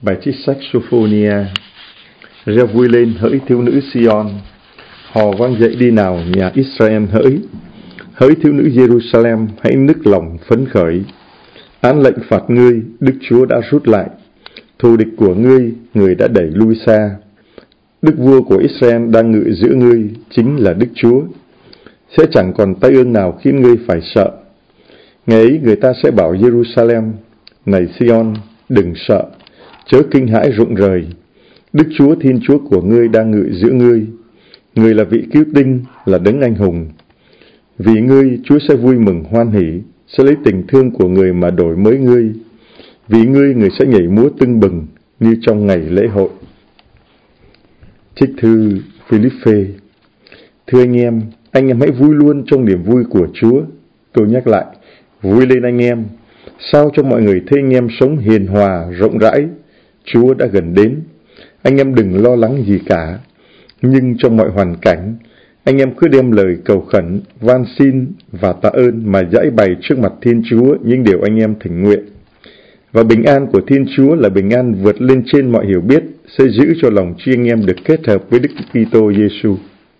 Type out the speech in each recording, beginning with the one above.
Bài trích sách Sophonia. Reo vui lên hỡi thiếu nữ Sion, hò vang dậy đi nào nhà Israel hỡi. Hỡi thiếu nữ Jerusalem, hãy nức lòng phấn khởi. Án lệnh phạt ngươi, Đức Chúa đã rút lại. Thù địch của ngươi, người đã đẩy lui xa. Đức vua của Israel đang ngự giữa ngươi, chính là Đức Chúa. Sẽ chẳng còn tai ương nào khiến ngươi phải sợ. Ngày ấy người ta sẽ bảo Jerusalem: này Sion, đừng sợ, chớ kinh hãi rụng rời. Đức Chúa Thiên Chúa của ngươi đang ngự giữa ngươi. Người là vị cứu tinh, là đấng anh hùng. Vì ngươi, Chúa sẽ vui mừng hoan hỉ, sẽ lấy tình thương của người mà đổi mới ngươi. Vì ngươi, người sẽ nhảy múa tưng bừng như trong ngày lễ hội. Trích thư Philippe. Thưa anh em hãy vui luôn trong niềm vui của Chúa. Tôi nhắc lại, vui lên anh em. Sao cho mọi người thấy anh em sống hiền hòa, rộng rãi. Chúa đã gần đến. Anh em đừng lo lắng gì cả. Nhưng trong mọi hoàn cảnh, anh em cứ đem lời cầu khẩn, van xin và tạ ơn mà giãi bày trước mặt Thiên Chúa những điều anh em thỉnh nguyện. Và bình an của Thiên Chúa là bình an vượt lên trên mọi hiểu biết, sẽ giữ cho lòng chi anh em được kết hợp với Đức Kitô Giêsu.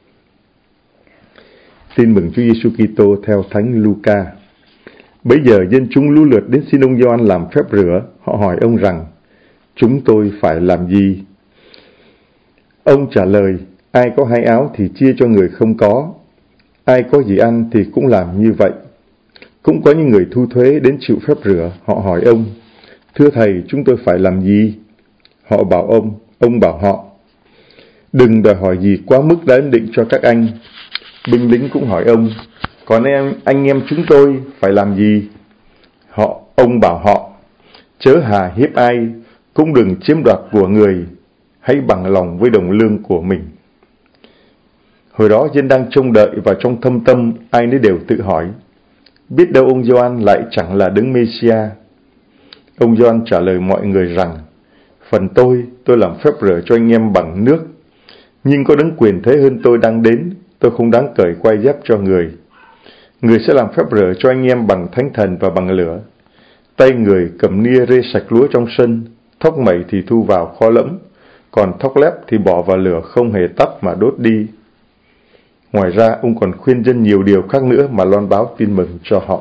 Tin mừng Chúa Giêsu Kitô theo Thánh Luca. Bấy giờ dân chúng lũ lượt đến xin ông Gioan làm phép rửa. Họ hỏi ông rằng: chúng tôi phải làm gì? Ông trả lời: ai có 2 áo thì chia cho người không có, ai có gì ăn thì cũng làm như vậy. Cũng có những người thu thuế đến chịu phép rửa. Họ hỏi ông: thưa thầy, chúng tôi phải làm gì? Họ bảo ông bảo họ: đừng đòi hỏi gì quá mức đã ấn định cho các anh. Binh lính cũng hỏi ông: còn anh em chúng tôi phải làm gì? Ông bảo họ: chớ hà hiếp ai, cũng đừng chiếm đoạt của người, hãy bằng lòng với đồng lương của mình. Hồi đó dân đang trông đợi và trong thâm tâm ai nấy đều tự hỏi: biết đâu ông Gioan lại chẳng là đấng Mêsia. Ông Gioan trả lời mọi người rằng: phần tôi làm phép rửa cho anh em bằng nước, nhưng có đấng quyền thế hơn tôi đang đến, tôi không đáng cởi quai dép cho người. Người sẽ làm phép rửa cho anh em bằng Thánh Thần và bằng lửa. Tay người cầm nia rê sạch lúa trong sân, thóc mẩy thì thu vào kho lẫm, còn thóc lép thì bỏ vào lửa không hề tắt mà đốt đi. Ngoài ra, ông còn khuyên dân nhiều điều khác nữa mà loan báo tin mừng cho họ.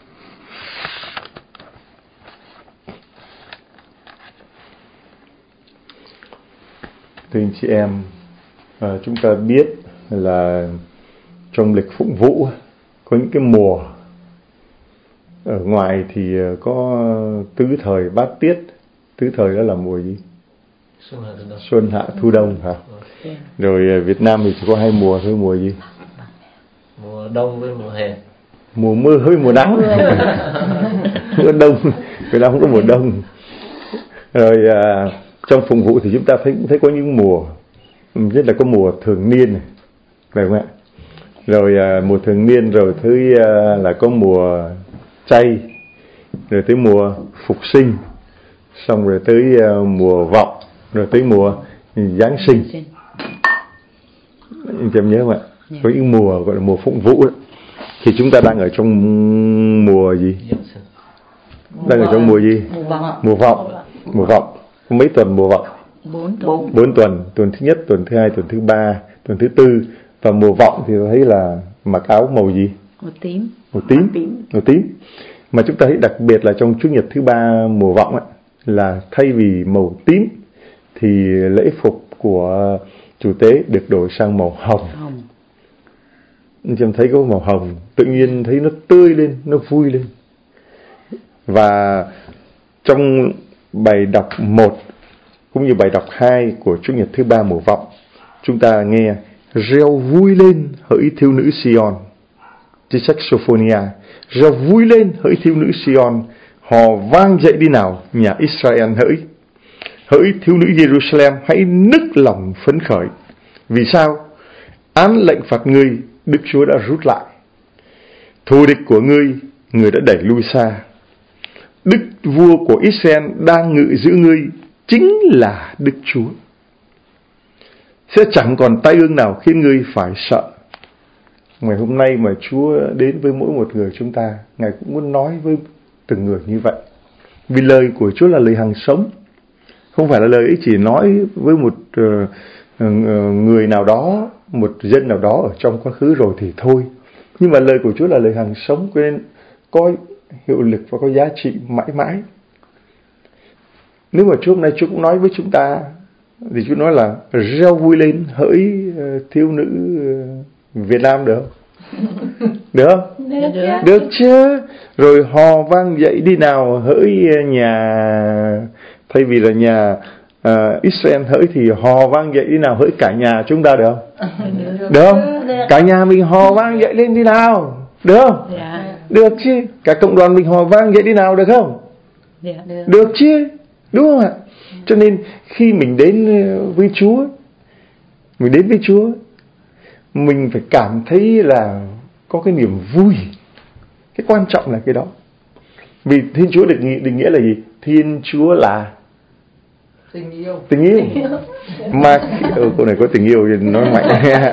Thưa anh chị em, chúng ta biết là trong lịch phụng vụ có những cái mùa. Ở ngoài thì có tứ thời bát tiết. Tứ thời đó là mùa gì? Xuân hạ thu đông hả? Rồi Việt Nam thì chỉ có 2 mùa thôi. Mùa gì? Mùa đông với mùa hè. Mùa mưa với mùa nắng. Mùa đông, Việt Nam không có mùa đông. Rồi trong phụng vụ thì chúng ta thấy có những mùa, nhất là có mùa thường niên này, phải không ạ? Rồi mùa thường niên, rồi thứ là có mùa chay, rồi tới mùa phục sinh, xong rồi tới mùa vọng, rồi tới mùa Giáng sinh. Anh em nhớ không ạ? Có những mùa gọi là mùa phụng vụ đó. Thì chúng ta đang ở trong mùa gì? Đang ở trong mùa gì? Mùa vọng. Mùa vọng. Có mấy tuần mùa vọng? 4 tuần. Tuần thứ nhất, tuần thứ hai, tuần thứ ba, tuần thứ tư. Và mùa vọng thì tôi thấy là mặc áo màu gì? Màu tím. Mà chúng ta thấy đặc biệt là trong Chủ nhật thứ ba mùa vọng ấy, là thay vì màu tím thì lễ phục của chủ tế được đổi sang màu hồng. Anh chị em thấy có màu hồng, tự nhiên thấy nó tươi lên, nó vui lên. Và trong bài đọc 1 cũng như bài đọc 2 của Chủ nhật thứ ba mùa vọng, chúng ta nghe: reo vui lên hỡi thiếu nữ Sion. Trích sách Sophonia. Reo vui lên hỡi thiếu nữ Sion, hò vang dậy đi nào nhà Israel hỡi. Hỡi thiếu nữ Jerusalem, hãy nức lòng phấn khởi. Vì sao? Án lệnh phạt ngươi, Đức Chúa đã rút lại. Thù địch của ngươi, người đã đẩy lui xa. Đức vua của Israel đang ngự giữa ngươi, chính là Đức Chúa. Sẽ chẳng còn tai ương nào khiến ngươi phải sợ. Ngày hôm nay mà Chúa đến với mỗi một người chúng ta, Ngài cũng muốn nói với từng người như vậy. Vì lời của Chúa là lời hằng sống. Không phải là lời ấy chỉ nói với một người nào đó, một dân nào đó ở trong quá khứ rồi thì thôi. Nhưng mà lời của Chúa là lời hàng sống, cho nên có hiệu lực và có giá trị mãi mãi. Nếu mà Chúa hôm nay Chúa cũng nói với chúng ta, thì Chúa nói là reo vui lên hỡi thiếu nữ Việt Nam, được không? Được không? Được chứ. Rồi hò vang dậy đi nào hỡi nhà, thay vì là nhà Israel hỡi thì hò vang dậy đi nào hỡi cả nhà chúng ta, được không? Được không? Cả nhà mình hò vang dậy lên đi nào, được không? Được chứ. Cả cộng đoàn mình hò vang dậy đi nào, được không? Được chứ. Đúng không ạ? Cho nên khi mình đến với Chúa, mình phải cảm thấy là có cái niềm vui. Cái quan trọng là cái đó. Vì Thiên Chúa định nghĩa là gì? Thiên Chúa là tình yêu. Mà câu này có tình yêu thì nói mạnh.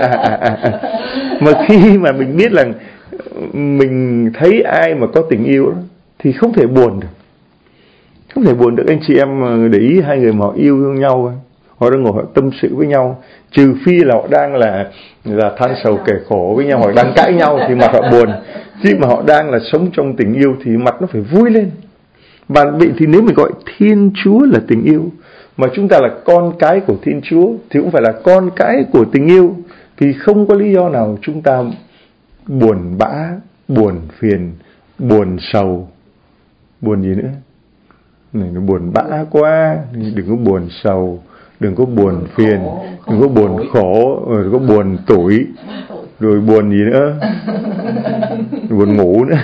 Mà khi mà mình biết là mình thấy ai mà có tình yêu thì không thể buồn được. Không thể buồn được. Anh chị em để ý hai người mà họ yêu nhau, họ đang ngồi họ tâm sự với nhau, trừ phi là họ đang là than sầu kể khổ với nhau, họ đang cãi nhau thì mặt họ buồn. Chứ mà họ đang là sống trong tình yêu thì mặt nó phải vui lên. Và vậy thì nếu mình gọi Thiên Chúa là tình yêu, mà chúng ta là con cái của Thiên Chúa thì cũng phải là con cái của tình yêu, thì không có lý do nào chúng ta buồn bã, buồn phiền, buồn sầu. Buồn gì nữa? Này nó buồn bã quá, đừng có buồn sầu, đừng có buồn phiền, đừng có buồn khổ, đừng có buồn tủi, rồi buồn gì nữa? Buồn ngủ nữa.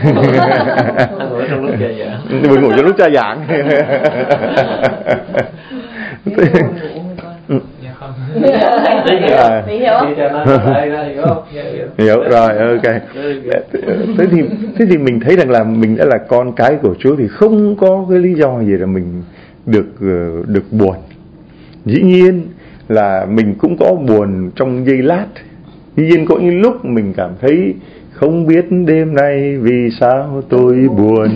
Buồn ngủ trong lúc cha giảng. Hiểu rồi, ok. Thế thì mình thấy rằng là mình đã là con cái của Chúa thì không có cái lý do gì là mình được buồn. Dĩ nhiên là mình cũng có buồn trong giây lát. Dĩ nhiên có những lúc mình cảm thấy không biết đêm nay vì sao tôi buồn.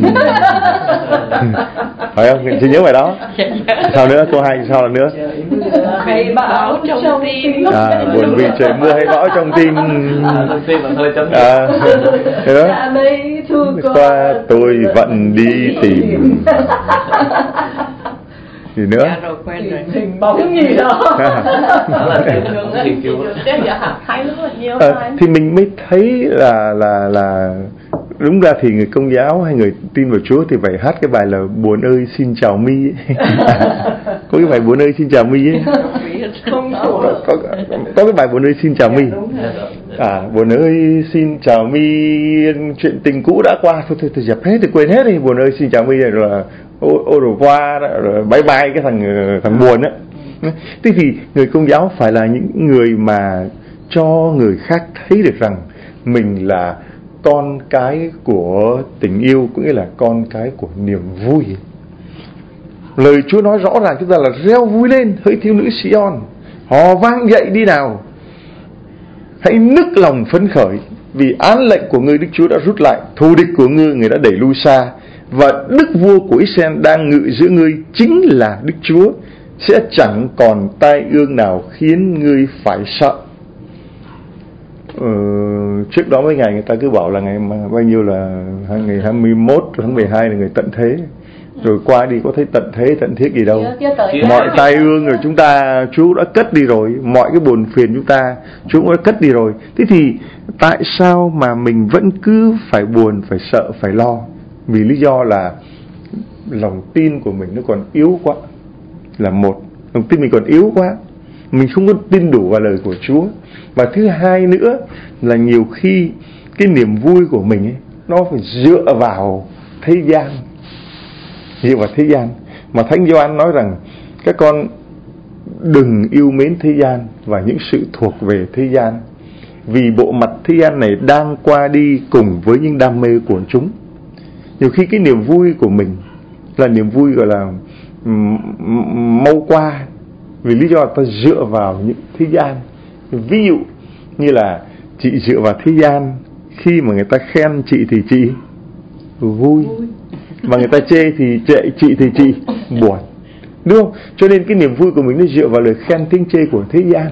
Phải không? Chị nhớ bài đó. Sao nữa? Câu 2 sao là nữa? Hay bão trong tim. Buồn vì trời mưa hay bão trong tim. Qua tôi vẫn đi tìm. Gì nữa? Dạ rồi, quen rồi. Hình bóng gì đó. Thì mình mới thấy là đúng ra thì người Công giáo hay người tin vào Chúa thì phải hát cái bài là Buồn ơi xin chào mi. Có cái bài Buồn ơi xin chào mi ấy. Có cái bài Buồn ơi xin chào mi. Buồn ơi xin chào mi, chuyện tình cũ đã qua, thôi dẹp hết thì quên hết đi. Buồn ơi xin chào mi rồi là ô rồi qua rồi bye bye cái thằng buồn á. Thế thì người Công giáo phải là những người mà cho người khác thấy được rằng mình là con cái của tình yêu, cũng nghĩa là con cái của niềm vui. Lời Chúa nói rõ ràng chúng ta là reo vui lên hỡi thiếu nữ Sion, hò vang dậy đi nào, hãy nức lòng phấn khởi, vì án lệnh của ngươi Đức Chúa đã rút lại, thù địch của ngươi người đã đẩy lui xa, và Đức vua của Israel đang ngự giữa ngươi chính là Đức Chúa, sẽ chẳng còn tai ương nào khiến ngươi phải sợ. Trước đó mấy ngày người ta cứ bảo là ngày bao nhiêu là ngày 21 tháng 12 là người tận thế. Rồi qua đi có thấy tận thế tận thiết gì đâu. Mọi tai ương rồi chúng ta Chúa đã cất đi rồi, mọi cái buồn phiền chúng ta Chúa cũng đã cất đi rồi. Thế thì tại sao mà mình vẫn cứ phải buồn, phải sợ, phải lo? Vì lý do là lòng tin của mình nó còn yếu quá. Là một, lòng tin mình còn yếu quá, mình không có tin đủ vào lời của Chúa. Và thứ hai nữa là nhiều khi cái niềm vui của mình ấy, nó phải dựa vào thế gian. Dựa vào thế gian. Mà Thánh Gioan nói rằng các con đừng yêu mến thế gian và những sự thuộc về thế gian, vì bộ mặt thế gian này đang qua đi cùng với những đam mê của chúng. Nhiều khi cái niềm vui của mình là niềm vui gọi là mau qua, vì lý do ta dựa vào những thế gian. Ví dụ như là chị dựa vào thế gian, khi mà người ta khen chị thì chị vui, mà người ta chê thì chị buồn. đúng không? Cho nên cái niềm vui của mình nó dựa vào lời khen tiếng chê của thế gian.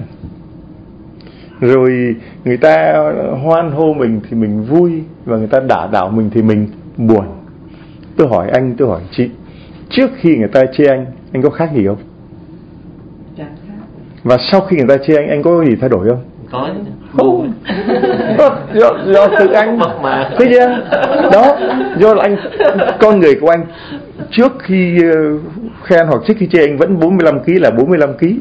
Rồi người ta hoan hô mình thì mình vui, và người ta đả đảo mình thì mình buồn. Tôi hỏi anh, tôi hỏi chị, trước khi người ta chê anh có khác gì không? Và sau khi người ta chê anh có gì thay đổi không? Có. Không. do tự anh thấy chưa? Đó, do là anh, con người của anh trước khi khen hoặc trước khi chê anh vẫn 45 kg là 45 kg.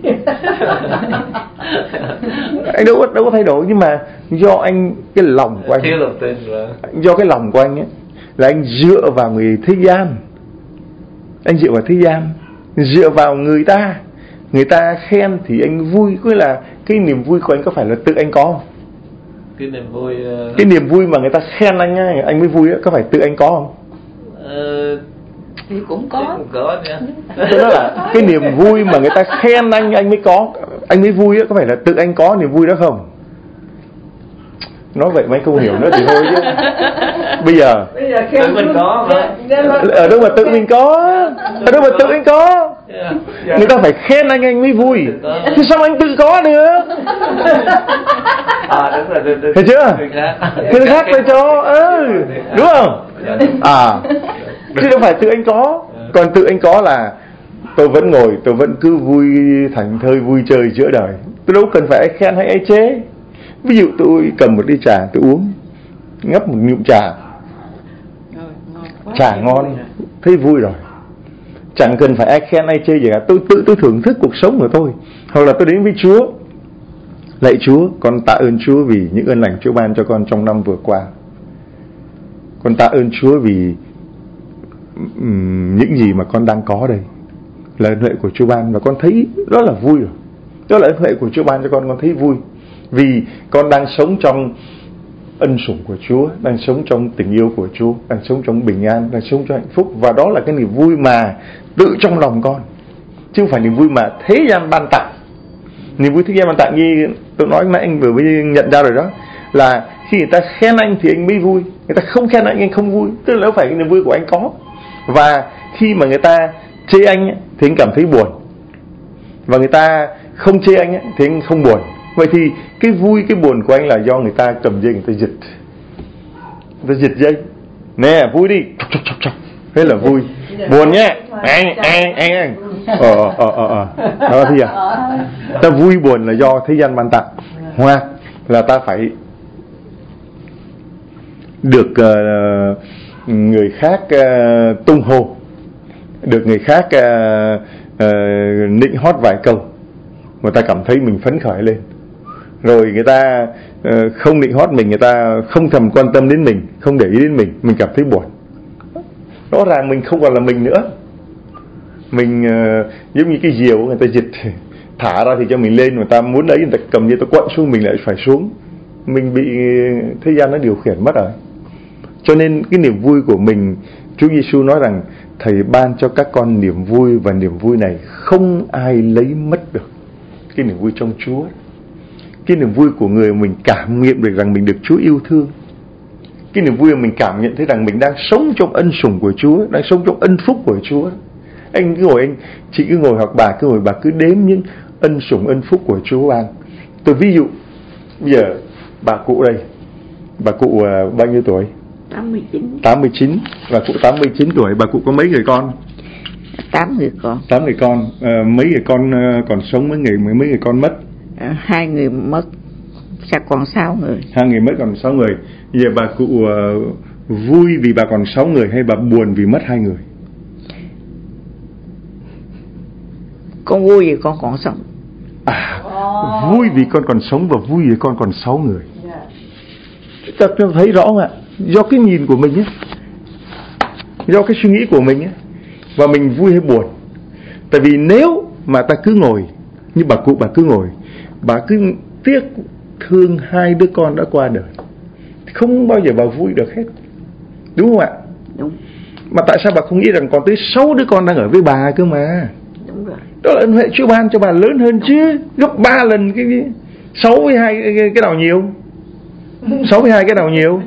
Anh đâu có thay đổi, nhưng mà do anh, cái lòng của anh, do cái lòng của anh ấy là anh dựa vào người thế gian. Anh dựa vào thế gian, dựa vào người ta khen thì anh vui. Cứ là cái niềm vui của anh có phải là tự anh có không? Cái niềm vui mà người ta khen anh mới vui ấy, có phải tự anh có không? Thì cũng có nha. Thế đó là cái niềm vui mà người ta khen anh mới có, anh mới vui ấy, có phải là tự anh có niềm vui đó không? Nói vậy mấy không hiểu nữa thì thôi chứ. Bây giờ tự mình có mà. Ở đâu mà tự mình có? Ở đâu mà tự anh có? Người ta phải khen anh mới vui. Thì sao anh tự có được? Đúng rồi. Thấy chưa? Người khác phải cho. Đúng không? Chứ đâu phải tự anh có. Còn tự anh có là tôi vẫn ngồi, tôi vẫn cứ vui thảnh thơi, vui chơi giữa đời. Tôi đâu cần phải ai khen hay ai chế. Ví dụ tôi cầm một ly trà tôi uống, ngấp một ngụm trà, trà ngon, thấy vui rồi. Chẳng cần phải ai khen ai chê gì cả. Tôi thưởng thức cuộc sống của tôi. Hoặc là tôi đến với Chúa, lạy Chúa, con tạ ơn Chúa vì những ơn lành Chúa ban cho con trong năm vừa qua. Con tạ ơn Chúa vì những gì mà con đang có đây là ơn huệ của Chúa ban, và con thấy đó là vui rồi. Đó là ơn huệ của Chúa ban cho con thấy vui. Vì con đang sống trong ân sủng của Chúa, đang sống trong tình yêu của Chúa, đang sống trong bình an, đang sống trong hạnh phúc. Và đó là cái niềm vui mà tự trong lòng con, chứ không phải niềm vui mà thế gian ban tặng. Niềm vui thế gian ban tặng như tôi nói nãy anh vừa mới nhận ra rồi đó, là khi người ta khen anh thì anh mới vui, người ta không khen anh không vui. Tức là đâu phải cái niềm vui của anh có. Và khi mà người ta chê anh thì anh cảm thấy buồn, và người ta không chê anh thì anh không buồn. Vậy thì cái vui cái buồn của anh là do người ta cầm dây, người ta giật dây. Nè vui đi, chọc. Thế là vui. Buồn nhé, anh. Đó thì ta vui buồn là do thế gian ban tặng, hoặc là ta phải được người khác tung hô, được người khác nịnh hót vài câu, người ta cảm thấy mình phấn khởi lên. Rồi người ta không nịnh hót mình, người ta không thèm quan tâm đến mình, không để ý đến mình cảm thấy buồn. Rõ ràng mình không còn là mình nữa. Mình giống như cái diều người ta giật thả ra thì cho mình lên, người ta muốn lấy người ta cầm như ta quậy xuống, mình lại phải xuống. Mình bị thế gian nó điều khiển mất rồi. Cho nên cái niềm vui của mình, Chúa Giêsu nói rằng Thầy ban cho các con niềm vui, và niềm vui này không ai lấy mất được. Cái niềm vui trong Chúa, cái niềm vui của người mình cảm nghiệm được rằng mình được Chúa yêu thương, cái niềm vui mà mình cảm nhận thấy rằng mình đang sống trong ân sủng của Chúa, đang sống trong ân phúc của Chúa. Anh cứ ngồi, chị cứ ngồi, hoặc bà cứ ngồi, bà cứ đếm những ân sủng ân phúc của Chúa ban. Tôi ví dụ bây giờ bà cụ đây, bà cụ bao nhiêu tuổi? 89. Bà cụ 89 tuổi. Bà cụ có mấy người con? 8 người con. 8 người con. Mấy người con còn sống, mấy người con mất? 2 người mất, chắc còn 6 người. 2 người mất còn 6 người. Giờ bà cụ vui vì bà còn 6 người, hay bà buồn vì mất 2 người? Con vui vì con còn sống. Vui vì con còn sống và vui vì con còn 6 người. Ta thấy rõ không ạ? Do cái nhìn của mình ấy, do cái suy nghĩ của mình ấy, và mình vui hay buồn. Tại vì nếu mà ta cứ ngồi như bà cụ, bà cứ ngồi, bà cứ tiếc thương 2 đứa con đã qua đời, không bao giờ bà vui được hết, đúng không ạ? Đúng. Mà tại sao bà không nghĩ rằng còn tới 6 đứa con đang ở với bà cơ mà? Đúng rồi. Đó là ân huệ Chúa ban cho bà lớn hơn chứ, gấp 3 lần cái 6 với 2 cái nào nhiều? 6 với 2 cái nào nhiều?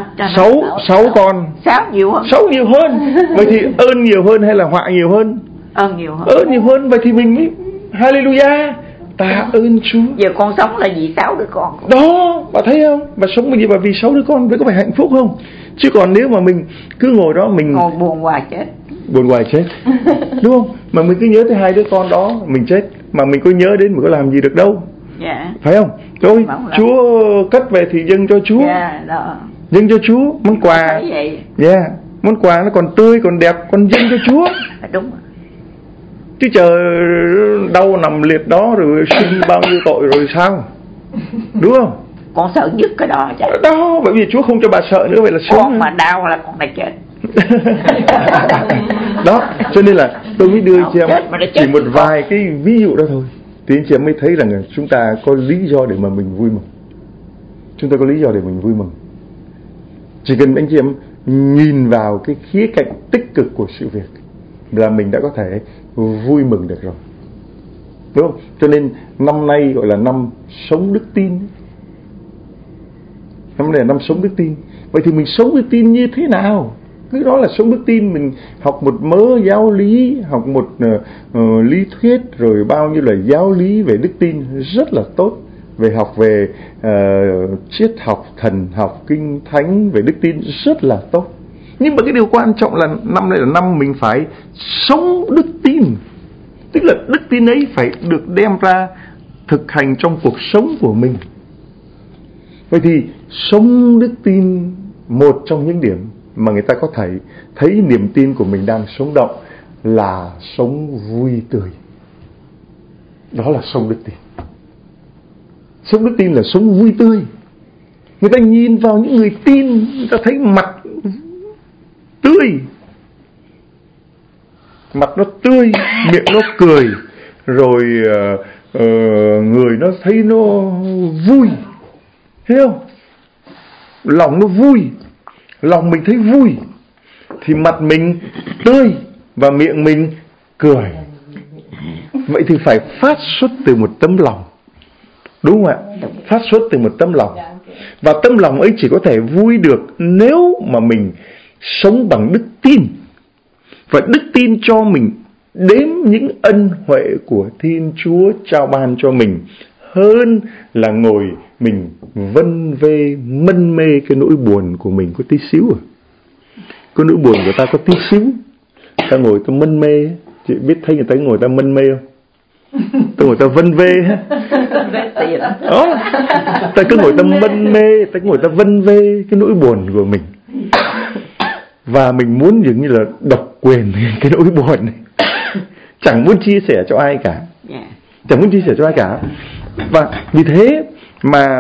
6 con. 6 nhiều hơn. 6 nhiều hơn. Vậy thì ơn nhiều hơn hay là họa nhiều hơn? nhiều hơn. Nhiều hơn. Vậy thì mình mới hallelujah, tạ ơn Chúa. Giờ con sống là vì 6 đứa con. Đó, bà thấy không? Bà sống như vậy vì 6 đứa con, vậy có phải hạnh phúc không? Chứ còn nếu mà mình cứ ngồi đó mình ngồi buồn hoài chết. Buồn hoài chết. Đúng không? Mà mình cứ nhớ tới 2 đứa con đó, mình chết. Mà mình có nhớ đến, mình có làm gì được đâu. Dạ. Phải không? Thôi, Chúa cất về thì dâng cho Chúa. Dạ, đó. Dâng cho Chúa món quà. Dạ, món quà nó còn tươi, còn đẹp, còn dâng cho Chúa. Đúng. Chứ chờ đau nằm liệt đó rồi sinh bao nhiêu tội rồi sao? Đúng không? Con sợ nhất cái đó chứ. Đó, bởi vì Chúa không cho bà sợ nữa, vậy là sống. Con mà đau là con đã chết. Đó, cho nên là tôi mới đưa cho em chỉ một vài cái ví dụ đó thôi, thì anh chị em mới thấy rằng chúng ta có lý do để mà mình vui mừng. Chúng ta có lý do để mình vui mừng. Chỉ cần anh chị em nhìn vào cái khía cạnh tích cực của sự việc là mình đã có thể vui mừng được rồi. Đúng không? Cho nên năm nay gọi là năm sống đức tin. Năm nay là năm sống đức tin. Vậy thì mình sống đức tin như thế nào? Cái đó là sống đức tin. Mình học một mớ giáo lý, học một lý thuyết, rồi bao nhiêu là giáo lý về đức tin rất là tốt. Về học về triết học, thần học, kinh thánh, về đức tin rất là tốt. Nhưng mà cái điều quan trọng là năm nay là năm mình phải sống đức tin. Tức là đức tin ấy phải được đem ra thực hành trong cuộc sống của mình. Vậy thì sống đức tin, một trong những điểm mà người ta có thể thấy niềm tin của mình đang sống động là sống vui tươi. Đó là sống đức tin. Sống đức tin là sống vui tươi. Người ta nhìn vào những người tin, người ta thấy mặt tươi, mặt nó tươi, miệng nó cười, rồi người nó thấy nó vui, thấy không? Lòng nó vui, lòng mình thấy vui thì mặt mình tươi và miệng mình cười. Vậy thì phải phát xuất từ một tấm lòng. Đúng không ạ? Phát xuất từ một tấm lòng. Và tấm lòng ấy chỉ có thể vui được nếu mà mình sống bằng đức tin. Và đức tin cho mình đếm những ân huệ của Thiên Chúa trao ban cho mình, hơn là ngồi mình vân vê mân mê cái nỗi buồn của mình có tí xíu à. Cái nỗi buồn của ta có tí xíu, ta ngồi ta mân mê. Chị biết thấy người ta ngồi ta mân mê không? Ta ngồi ta vân vê đó, ta cứ ngồi ta mân mê, ta ngồi ta vân vê cái nỗi buồn của mình. Và mình muốn dường như là độc quyền cái nỗi buồn này, chẳng muốn chia sẻ cho ai cả, chẳng muốn chia sẻ cho ai cả. Và vì thế mà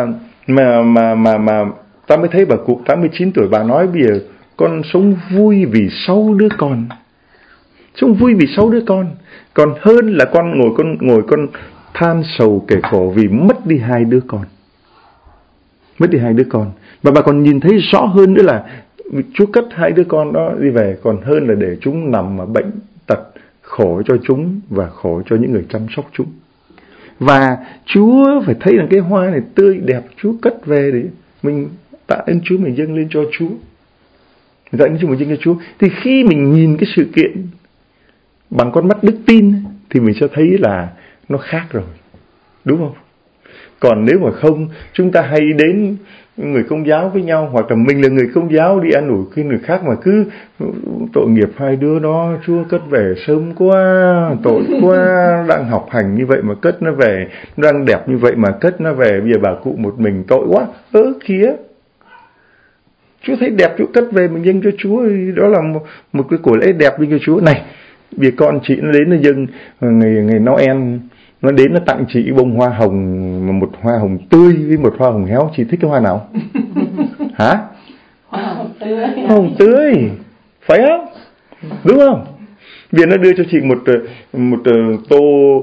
ta mới thấy bà cụ 89 tuổi bà nói bây giờ con sống vui vì 6 đứa con. Sống vui vì 6 đứa con, còn hơn là con ngồi con than sầu kể khổ vì mất đi 2 đứa con. Mất đi 2 đứa con. Và bà còn nhìn thấy rõ hơn nữa là Chúa cất 2 đứa con đó đi về, còn hơn là để chúng nằm mà bệnh tật, khổ cho chúng và khổ cho những người chăm sóc chúng. Và Chúa phải thấy rằng cái hoa này tươi đẹp, Chúa cất về để mình tạ ơn Chúa, mình dâng lên cho Chúa. Tạ ơn Chúa, mình dâng cho Chúa. Thì khi mình nhìn cái sự kiện bằng con mắt đức tin thì mình sẽ thấy là nó khác rồi. Đúng không? Còn nếu mà không, chúng ta hay đến người Công giáo với nhau, hoặc là mình là người Công giáo đi an ủi cái người khác mà cứ tội nghiệp 2 đứa đó, Chúa cất về sớm quá, tội quá, đang học hành như vậy mà cất nó về, đang đẹp như vậy mà cất nó về, bây giờ bà cụ một mình tội quá. Kìa, Chúa thấy đẹp Chúa cất về, mình dâng cho Chúa, đó là một cái của lễ đẹp dâng cho Chúa. Này, vì con chị nó đến nó dâng ngày Noel, nó đến nó tặng chị bông hoa hồng, một hoa hồng tươi với một hoa hồng héo. Chị thích cái hoa nào? Hả? Hoa hồng tươi. Hoa hồng tươi, phải không? Đúng không? Vì nó đưa cho chị một tô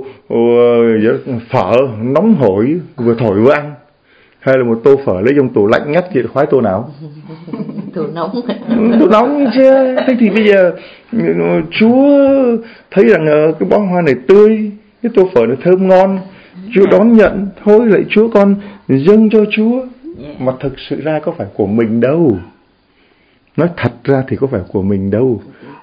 phở nóng hổi, vừa thổi vừa ăn. Hay là một tô phở lấy trong tủ lạnh ngắt, chị khoái tô nào? Tô nóng. Tô nóng chứ. Thế thì bây giờ Chúa thấy rằng cái bó hoa này tươi, cái tô phở này thơm ngon, Chúa đón nhận. Thôi lại Chúa con dâng cho Chúa. Mà thực sự ra có phải của mình đâu. Nói thật ra thì có phải của mình đâu.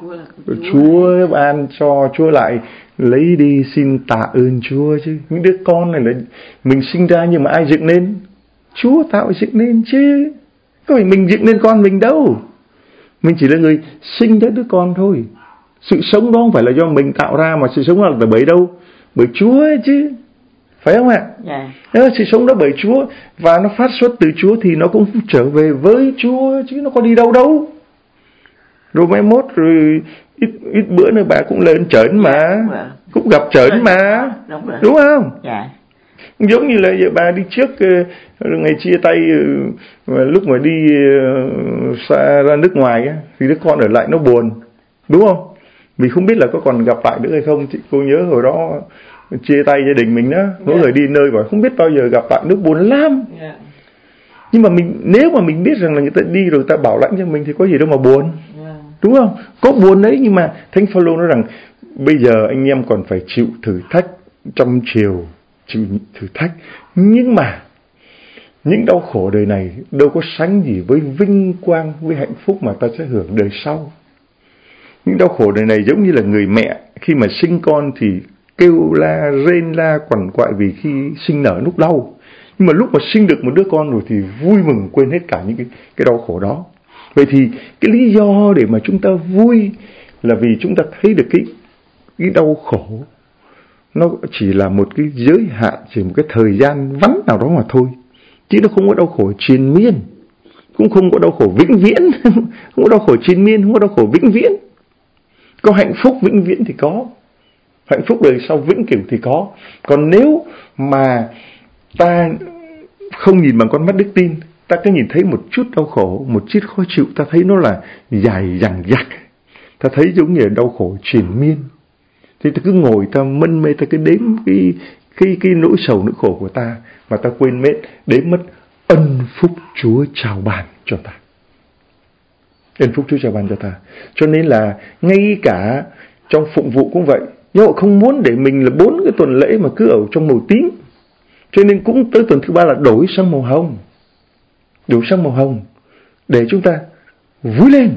Chúa ban cho, Chúa lại lấy đi, xin tạ ơn Chúa chứ. Những đứa con này là mình sinh ra nhưng mà ai dựng nên? Chúa tạo dựng nên chứ. Có phải mình dựng nên con mình đâu. Mình chỉ là người sinh ra đứa con thôi. Sự sống đó không phải là do mình tạo ra, mà sự sống là bởi đâu? Bởi Chúa ấy chứ. Phải không ạ? Sự sống đó bởi Chúa, và nó phát xuất từ Chúa thì nó cũng trở về với Chúa chứ nó có đi đâu đâu. Rồi mai mốt rồi ít bữa nữa bà cũng lên trển mà, cũng gặp trển mà, đúng không? Giống như là bà đi trước ngày chia tay, lúc mà đi xa ra nước ngoài ấy, thì đứa con ở lại nó buồn, đúng không? Mình không biết là có còn gặp lại nữa hay không. Cô nhớ hồi đó chia tay gia đình mình đó, mỗi người đi nơi và không biết bao giờ gặp lại, nó buồn lắm. Nhưng mà nếu mà mình biết rằng là người ta đi rồi người ta bảo lãnh cho mình thì có gì đâu mà buồn, đúng không? Có buồn đấy, nhưng mà Thánh Phaolô nói rằng bây giờ anh em còn phải chịu thử thách trong chiều, chịu thử thách, nhưng mà những đau khổ đời này đâu có sánh gì với vinh quang, với hạnh phúc mà ta sẽ hưởng đời sau. Những đau khổ đời này giống như là người mẹ khi mà sinh con thì kêu la, rên la, quằn quại vì khi sinh nở lúc đau. Nhưng mà lúc mà sinh được một đứa con rồi thì vui mừng quên hết cả những cái đau khổ đó. Vậy thì cái lý do để mà chúng ta vui là vì chúng ta thấy được cái đau khổ nó chỉ là một cái giới hạn, chỉ một cái thời gian vắn nào đó mà thôi. Chứ nó không có đau khổ triền miên, cũng không có đau khổ vĩnh viễn. Không có đau khổ triền miên, không có đau khổ vĩnh viễn. Có hạnh phúc vĩnh viễn thì có, hạnh phúc đời sau vĩnh cửu thì có. Còn nếu mà ta không nhìn bằng con mắt đức tin, ta cứ nhìn thấy một chút đau khổ, một chút khó chịu, ta thấy nó là dài dằng dặc, ta thấy giống như đau khổ triền miên, thì ta cứ ngồi ta mân mê, ta cứ đếm cái nỗi sầu nỗi khổ của ta, mà ta quên đếm mất ân phúc Chúa trao ban cho ta. Ân phúc Chúa trao ban cho ta. Cho nên là ngay cả trong phụng vụ cũng vậy, nhưng họ không muốn để mình là 4 cái tuần lễ mà cứ ở trong màu tím. Cho nên cũng tới tuần thứ 3 là đổi sang màu hồng. Đổi sang màu hồng để chúng ta vui lên.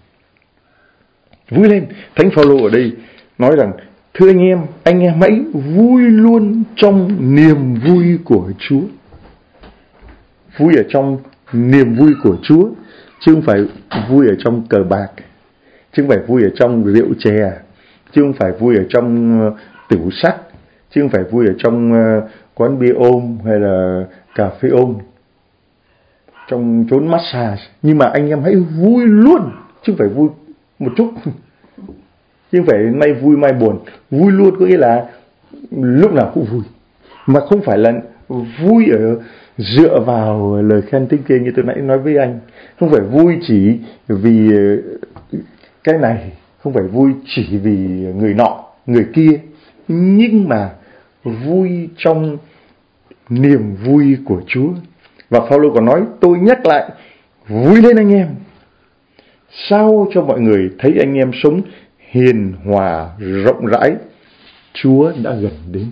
Vui lên. Thánh Phaolô ở đây nói rằng thưa anh em hãy vui luôn trong niềm vui của Chúa. Vui ở trong niềm vui của Chúa, chứ không phải vui ở trong cờ bạc, chứ không phải vui ở trong rượu chè, chứ không phải vui ở trong tửu sắc, chứ không phải vui ở trong quán bia ôm hay là cà phê ôm, trong chốn massage. Nhưng mà anh em hãy vui luôn, chứ không phải vui một chút, chứ không phải nay vui mai buồn. Vui luôn có nghĩa là lúc nào cũng vui, mà không phải là vui ở dựa vào lời khen tiếng kêu như tôi nãy nói với anh. Không phải vui chỉ vì cái này, không phải vui chỉ vì người nọ, người kia, nhưng mà vui trong niềm vui của Chúa. Và Phaolô còn nói, tôi nhắc lại, vui lên anh em, sao cho mọi người thấy anh em sống hiền hòa rộng rãi, Chúa đã gần đến.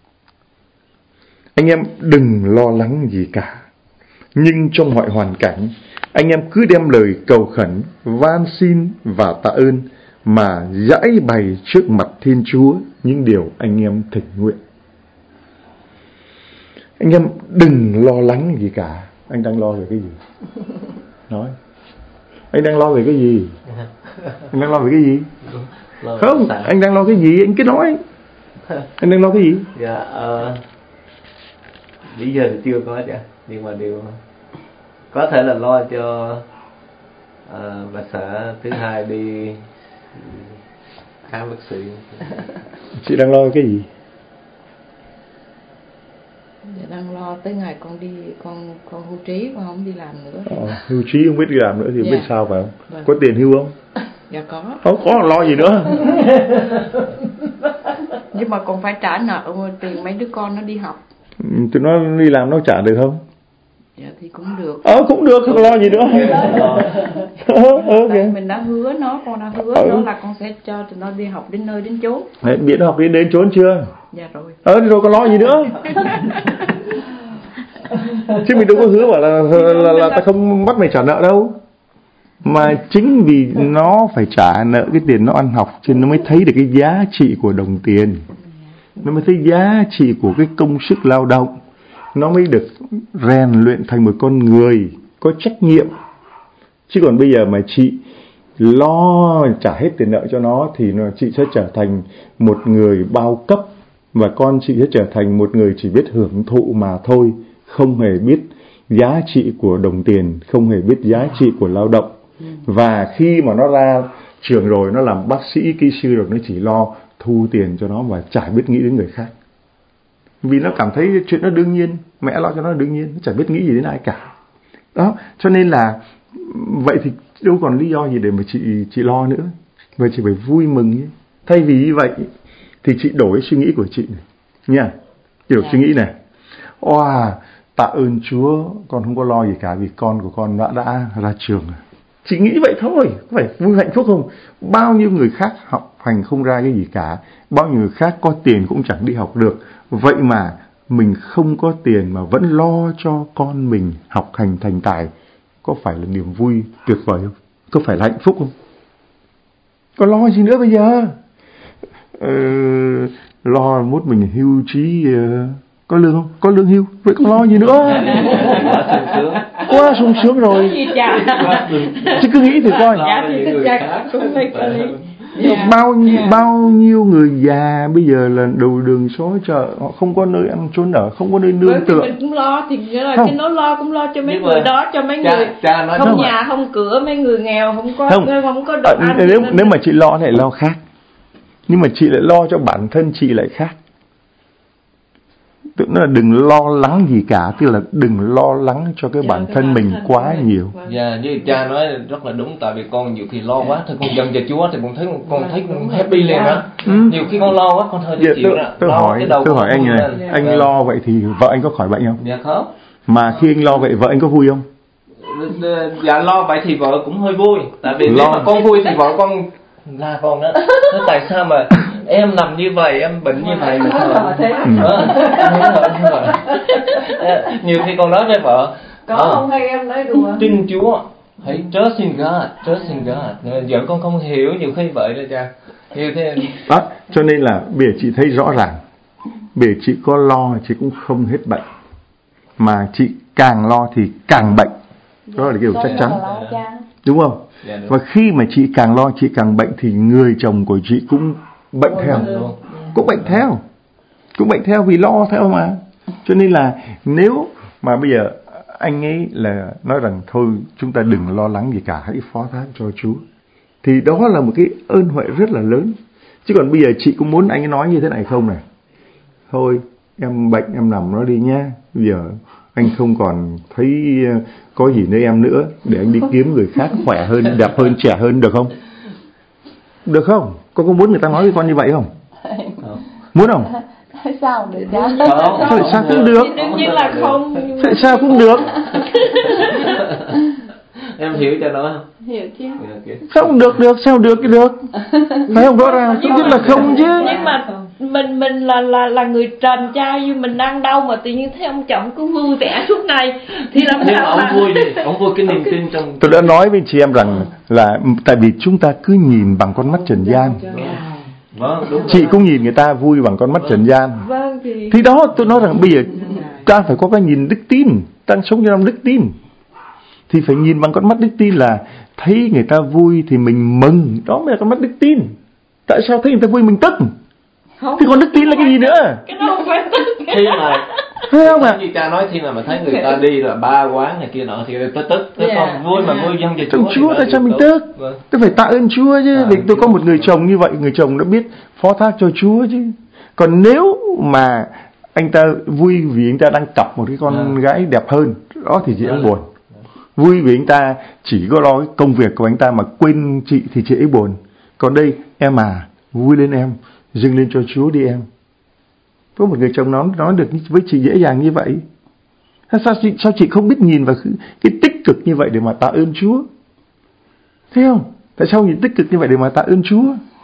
Anh em đừng lo lắng gì cả, nhưng trong mọi hoàn cảnh, anh em cứ đem lời cầu khẩn, van xin và tạ ơn mà giải bày trước mặt Thiên Chúa những điều anh em thỉnh nguyện. Anh em đừng lo lắng gì cả. Anh đang lo về cái gì? Nói. Anh đang lo về cái gì? Anh đang lo về cái gì? Không, anh đang lo cái gì? Anh cứ nói. Anh đang lo cái gì? Dạ, bây giờ thì chưa có chứ, nhưng mà điều có thể là lo cho bà xã thứ hai đi khám bác sĩ. Chị đang lo cái gì? Dạ, đang lo tới ngày con đi, con hưu trí, con không đi làm nữa. Hưu trí không biết đi làm nữa thì dạ. biết sao phải không? Vâng. Có tiền hưu không? Dạ có. Không có lo gì nữa. Nhưng mà còn phải trả nợ tiền mấy đứa con nó đi học. Tụi nó đi làm nó trả được không? Dạ thì cũng được. Cũng được, không lo gì nữa. Tại mình đã hứa nó, con đã hứa nó là con sẽ cho tụi nó đi học đến nơi đến chốn. Biết nó học đến chốn chưa? Dạ rồi. Thì rồi có lo gì nữa. Chứ mình đâu có hứa bảo là ta không bắt mày trả nợ đâu. Mà chính vì nó phải trả nợ cái tiền nó ăn học, cho nên nó mới thấy được cái giá trị của đồng tiền, nó mới thấy giá trị của cái công sức lao động, nó mới được rèn luyện thành một con người có trách nhiệm. Chứ còn bây giờ mà chị lo trả hết tiền nợ cho nó thì chị sẽ trở thành một người bao cấp, và con chị sẽ trở thành một người chỉ biết hưởng thụ mà thôi, không hề biết giá trị của đồng tiền, không hề biết giá trị của lao động. Và khi mà nó ra trường rồi, nó làm bác sĩ, kỹ sư rồi, nó chỉ lo thu tiền cho nó và chả biết nghĩ đến người khác. Vì nó cảm thấy chuyện nó đương nhiên, mẹ lo cho nó đương nhiên, nó chả biết nghĩ gì đến ai cả. Đó, cho nên là vậy thì đâu còn lý do gì để mà chị lo nữa. Vậy chị phải vui mừng nhé. Thay vì như vậy thì chị đổi cái suy nghĩ của chị này nha. Chị đổi suy nghĩ này. Wow, tạ ơn Chúa, con không có lo gì cả vì con của con đã ra trường. Chị nghĩ vậy thôi, có phải vui hạnh phúc không? Bao nhiêu người khác học hành không ra cái gì cả, bao nhiêu người khác có tiền cũng chẳng đi học được. Vậy mà mình không có tiền mà vẫn lo cho con mình học hành thành tài, có phải là niềm vui tuyệt vời không? Có phải là hạnh phúc không? Có lo gì nữa bây giờ? Lo mốt mình hưu trí, có lương không? Có lương hưu, vậy có lo gì nữa? Quá sung sướng rồi. Chứ cứ nghĩ thử coi. Bao nhiêu người già bây giờ là đầu đường xó chợ, họ không có nơi ăn trốn ở, không có nơi nương tựa. Mình cũng lo thì nghĩa là cái nó lo cũng lo cho mấy người đó, cho mấy người không nhà không cửa, mấy người nghèo không có đồ ăn. Nếu mà chị lo lại lo khác, nhưng mà chị lại lo cho bản thân chị lại khác. Tức là đừng lo lắng gì cả, tức là đừng lo lắng cho cái bản thân mình quá nhiều. Dạ, như cha nói rất là đúng, tại vì con nhiều khi lo quá, thôi con dâng cho Chúa thì con thấy happy liền đó. Nhiều khi con lo quá, con thôi thì chịu đó. Tôi hỏi anh này, anh lo vậy thì vợ anh có khỏi bệnh không? Dạ không. Mà khi anh lo vậy vợ anh có vui không? Dạ lo vậy thì vợ cũng hơi vui, tại vì nếu mà con vui thì vợ con là con đó. Tại sao mà em nằm như vậy, em bệnh như vậy mà sao? Nhiều khi con nói với vợ có không hay em nói đùa, tin Chúa, hãy trust in God. Vợ con không hiểu nhiều khi vậy đó cha. Hiểu thế. Đó, cho nên là bây giờ chị thấy rõ ràng, bây giờ chị có lo chị cũng không hết bệnh, mà chị càng lo thì càng bệnh. Đó là điều chắc chắn, đúng không? Và khi mà chị càng lo chị càng bệnh thì người chồng của chị cũng bệnh theo, cũng bệnh theo vì lo theo mà. Cho nên là nếu mà bây giờ anh ấy là nói rằng thôi chúng ta đừng lo lắng gì cả, hãy phó thác cho Chúa, thì đó là một cái ơn huệ rất là lớn. Chứ còn bây giờ chị cũng muốn anh ấy nói như thế này không này, thôi em bệnh em nằm nó đi nha, bây giờ anh không còn thấy có gì nơi em nữa, để anh đi kiếm người khác khỏe hơn, đẹp hơn, trẻ hơn, được không? Được không? Con có muốn người ta nói với con như vậy không? Muốn không? Sao được? Tại sao cũng được? Đương nhiên là không. Tại sao cũng được? Em hiểu cho nó không? Hiểu chứ. Không được, sao được cái được? Phải không? Rõ ràng không biết là không chứ. Nhưng mà mình là người trần trai, mình đang đau mà tự nhiên thấy ông chồng cứ vui vẻ suốt ngày thì làm sao mà ông vui cái niềm tin trong. Tôi đã nói với chị em rằng là tại vì chúng ta cứ nhìn bằng con mắt trần gian. Vâng, đúng. Chị cũng nhìn người ta vui bằng con mắt trần gian. Vâng, thì đó tôi nói rằng bây giờ ta phải có cái nhìn đức tin, ta sống trong đức tin thì phải nhìn bằng con mắt đức tin, là thấy người ta vui thì mình mừng, đó mới là con mắt đức tin. Tại sao thấy người ta vui mình tức? Thì còn đức tin là cái gì nữa? Cái đó không phải tức. Khi mà thấy không ạ? Như cha nói, khi mà thấy người ta đi là ba quán này kia nọ thì tôi tức. Tôi còn vui mà vui dâng cho Chúa. Tại sao mình tức? Tôi phải tạ ơn Chúa chứ. Vì tôi có một người chồng như vậy, người chồng đã biết phó thác cho Chúa chứ. Còn nếu mà anh ta vui vì anh ta đang cặp một cái con gái đẹp hơn, đó thì chị ấy buồn. Vui vì anh ta chỉ có lo cái công việc của anh ta mà quên chị thì chị ấy buồn. Còn đây em à, vui lên em, dâng lên cho Chúa đi em. Có một người chồng nói được với chị dễ dàng như vậy. Sao chị không biết nhìn vào cái tích cực như vậy để mà tạ ơn Chúa? Thấy không? Tại sao nhìn tích cực như vậy để mà tạ ơn Chúa?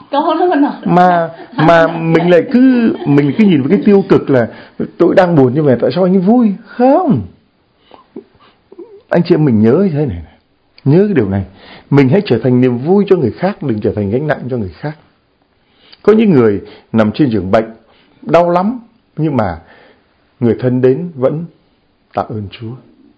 Mà mình lại cứ nhìn vào cái tiêu cực là tôi đang buồn như vậy, tại sao anh ấy vui? Không. Anh chị em mình nhớ thế này, nhớ cái điều này. mình hãy trở thành niềm vui cho người khác, đừng trở thành gánh nặng cho người khác. Có những người nằm trên giường bệnh, đau lắm, nhưng mà người thân đến vẫn tạ ơn Chúa.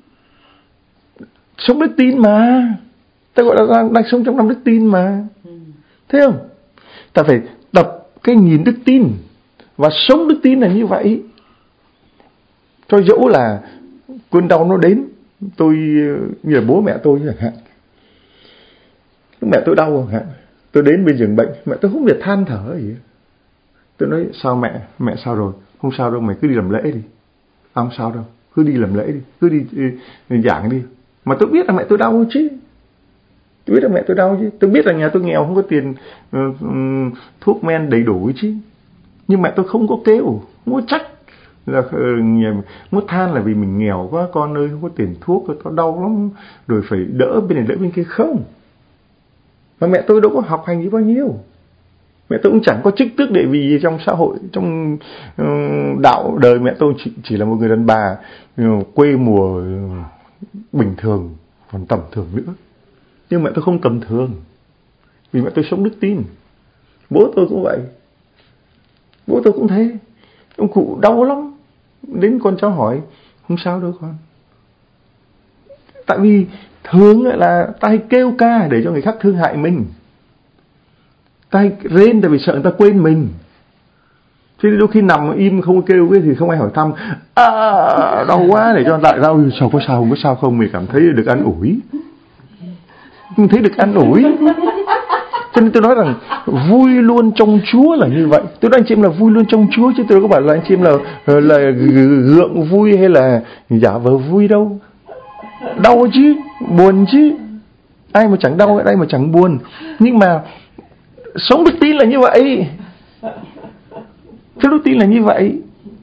Sống đức tin mà. Ta gọi là đang sống trong năm đức tin mà. Thấy không? Ta phải tập cái nhìn đức tin và sống đức tin là như vậy. Cho dẫu là cơn đau nó đến, tôi như là bố mẹ tôi chẳng hạn. Lúc mẹ tôi đau chẳng hạn, tôi đến bên giường bệnh, mẹ tôi không biết than thở gì. Tôi nói sao mẹ sao rồi? Không sao đâu, mày cứ đi làm lễ đi. Không sao đâu, cứ đi làm lễ đi, cứ đi giảng đi. Mà tôi biết là mẹ tôi đau chứ. Tôi biết là mẹ tôi đau chứ. Tôi biết là nhà tôi nghèo, không có tiền thuốc men đầy đủ chứ. Nhưng mẹ tôi không có kêu, không có trách là muốn than là vì mình nghèo quá, con ơi không có tiền thuốc, tao đau lắm, rồi phải đỡ bên này đỡ bên kia không. Mà mẹ tôi đâu có học hành gì bao nhiêu. Mẹ tôi cũng chẳng có chức tước địa vị gì trong xã hội, trong đạo đời. Mẹ tôi chỉ là một người đàn bà quê mùa bình thường, còn tầm thường nữa. Nhưng mẹ tôi không tầm thường, vì mẹ tôi sống đức tin. Bố tôi cũng vậy. Bố tôi cũng thế. Ông cụ đau lắm, đến con cháu hỏi, không sao đâu con. Tại vì thường là ta hay kêu ca để cho người khác thương hại mình. Ta hay rên tại vì sợ người ta quên mình. Thế đôi khi nằm im không kêu thì không ai hỏi thăm. Đau quá, để cho người ta đau. Sao có sao, không có sao không, mình cảm thấy được an ủi. Mình thấy được an ủi. Cho nên tôi nói rằng vui luôn trong Chúa là như vậy. Tôi nói anh chị em là vui luôn trong Chúa, chứ tôi đâu có bảo là anh chị em là gượng vui hay là giả vờ vui đâu. Đau chứ, buồn chứ. Ai mà chẳng đau, ai mà chẳng buồn. Nhưng mà sống đức tin là như vậy. Sống đức tin là như vậy.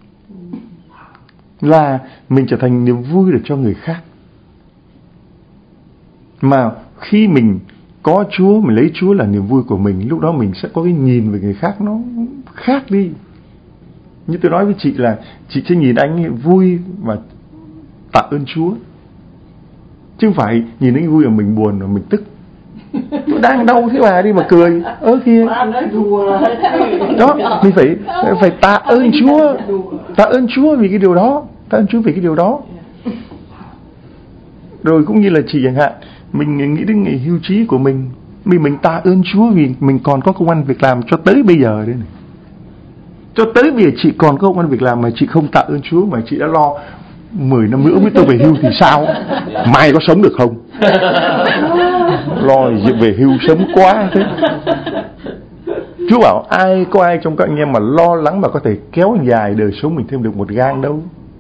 Là mình trở thành niềm vui được cho người khác. Mà khi mình có Chúa, mình lấy Chúa là niềm vui của mình, lúc đó mình sẽ có cái nhìn về người khác nó khác đi. Như tôi nói với chị là chị sẽ nhìn anh vui và tạ ơn Chúa, chứ không phải nhìn anh vui mà mình buồn và mình tức. Tôi đang đau thế mà đi mà cười kia. Đó, mình phải tạ ơn Chúa. Tạ ơn Chúa vì cái điều đó. Tạ ơn Chúa vì cái điều đó. Rồi cũng như là chị chẳng hạn, mình nghĩ đến ngày hưu trí của mình, mình tạ ơn Chúa vì mình còn có công ăn việc làm cho tới bây giờ đây này. Cho tới bây giờ chị còn có công ăn việc làm mà chị không tạ ơn Chúa, mà chị đã lo 10 năm nữa mới tôi về hưu thì sao? Mai có sống được không? Lo về hưu sớm quá thế. Chúa bảo có ai trong các anh em mà lo lắng mà có thể kéo dài đời sống mình thêm được một gang đâu.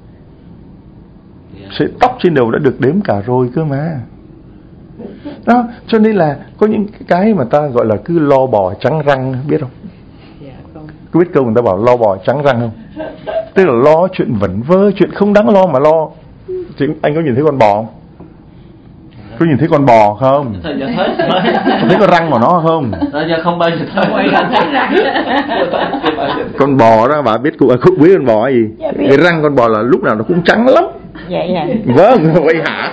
Sợi tóc trên đầu đã được đếm cả rồi cơ mà. Đó, cho nên là có những cái mà ta gọi là cứ lo bò trắng răng, biết không? Có biết câu người ta bảo lo bò trắng răng không? Tức là lo chuyện vẩn vơ, chuyện không đáng lo mà lo. Anh có nhìn thấy con bò không? Có nhìn thấy con bò không? Thấy con răng của nó không? Không bao giờ thấy răng. Con bò đó, bà biết cụ biết con bò gì? Cái răng con bò là lúc nào nó cũng trắng lắm. Dạ. Vâng, vậy hả?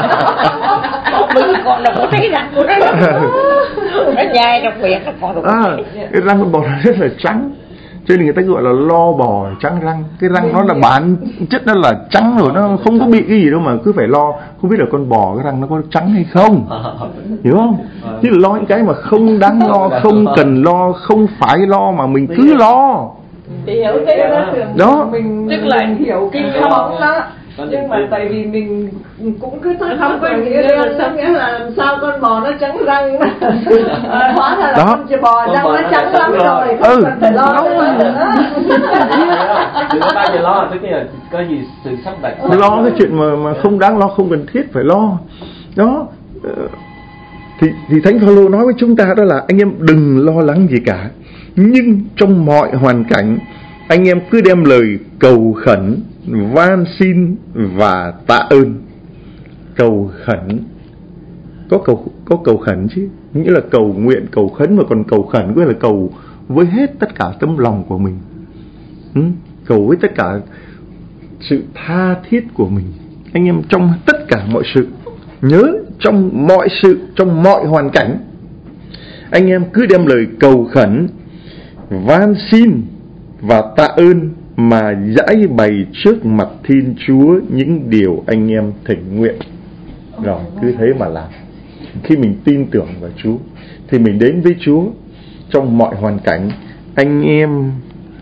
Con đâu có thấy răng của nó. Nó dai trong miệng nó còn được. Cái răng con bò nó rất là trắng. Cho nên người ta gọi là lo bò trắng răng. Cái răng nó là bản chất nó là trắng rồi, nó không có bị cái gì đâu mà cứ phải lo. Không biết là con bò cái răng nó có trắng hay không, hiểu không? Chứ là lo những cái mà không đáng lo, không cần lo, không phải lo mà mình cứ lo. Hiểu thế đó. Mình hiểu kinh không đó. Nhưng mà tại vì mình cũng cứ không có nghĩa là làm sao con bò nó trắng răng hóa ra là con bò răng nó trắng lắm rồi, không cần phải lo nữa. Bao giờ lo, tức là có gì sự sắp đặt. Lo cái chuyện mà không đáng lo, không cần thiết phải lo. Đó. Thì Thánh Phaolô nói với chúng ta đó là anh em đừng lo lắng gì cả, nhưng trong mọi hoàn cảnh anh em cứ đem lời cầu khẩn, van xin và tạ ơn. Cầu khẩn, có cầu khẩn chứ, nghĩa là cầu nguyện, cầu khấn, mà còn cầu khẩn nghĩa là cầu với hết tất cả tấm lòng của mình, cầu với tất cả sự tha thiết của mình. Anh em trong tất cả mọi sự nhớ trong mọi sự, trong mọi hoàn cảnh, anh em cứ đem lời cầu khẩn, van xin và tạ ơn mà giải bày trước mặt Thiên Chúa những điều anh em thỉnh nguyện. Rồi cứ thế mà làm. Khi mình tin tưởng vào Chúa thì mình đến với Chúa trong mọi hoàn cảnh. Anh em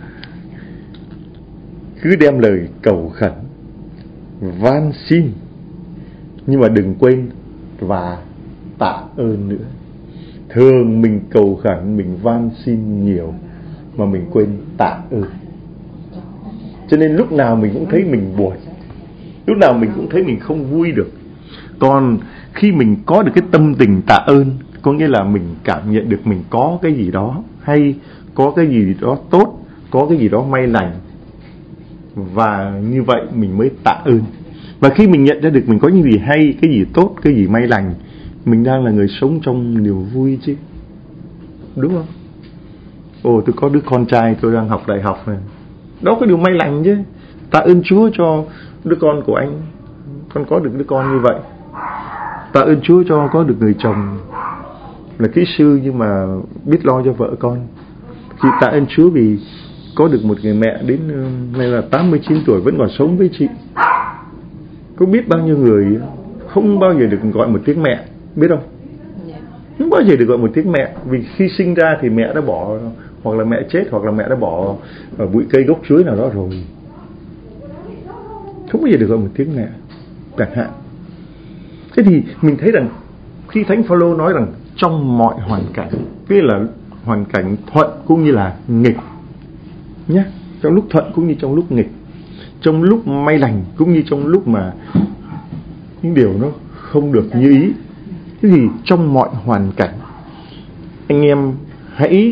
cứ đem lời cầu khẩn, van xin, nhưng mà đừng quên và tạ ơn nữa. Thường mình cầu khẩn, mình van xin nhiều mà mình quên tạ ơn. Cho nên lúc nào mình cũng thấy mình buồn, lúc nào mình cũng thấy mình không vui được. Còn khi mình có được cái tâm tình tạ ơn, có nghĩa là mình cảm nhận được mình có cái gì đó hay, có cái gì đó tốt, có cái gì đó may lành, và như vậy mình mới tạ ơn. Và khi mình nhận ra được mình có những gì hay, cái gì tốt, cái gì may lành, mình đang là người sống trong niềm vui chứ, đúng không? Ồ, tôi có đứa con trai, tôi đang học đại học này, đó có điều may lành chứ. Tạ ơn Chúa cho đứa con của anh, con có được đứa con như vậy. Tạ ơn Chúa cho có được người chồng là kỹ sư nhưng mà biết lo cho vợ con. Chị tạ ơn Chúa vì có được một người mẹ đến nay là 89 tuổi vẫn còn sống với chị. Có biết bao nhiêu người không bao giờ được gọi một tiếng mẹ, biết không? Không bao giờ được gọi một tiếng mẹ, vì khi sinh ra thì mẹ đã bỏ, hoặc là mẹ chết, hoặc là mẹ đã bỏ ở bụi cây gốc chuối nào đó rồi. Không bao giờ được gọi một tiếng mẹ chẳng hạn. Thế thì mình thấy rằng khi Thánh Phaolô nói rằng trong mọi hoàn cảnh, nghĩa là hoàn cảnh thuận cũng như là nghịch nhé, trong lúc thuận cũng như trong lúc nghịch, trong lúc may lành cũng như trong lúc mà những điều nó không được như ý. Thế thì trong mọi hoàn cảnh, anh em hãy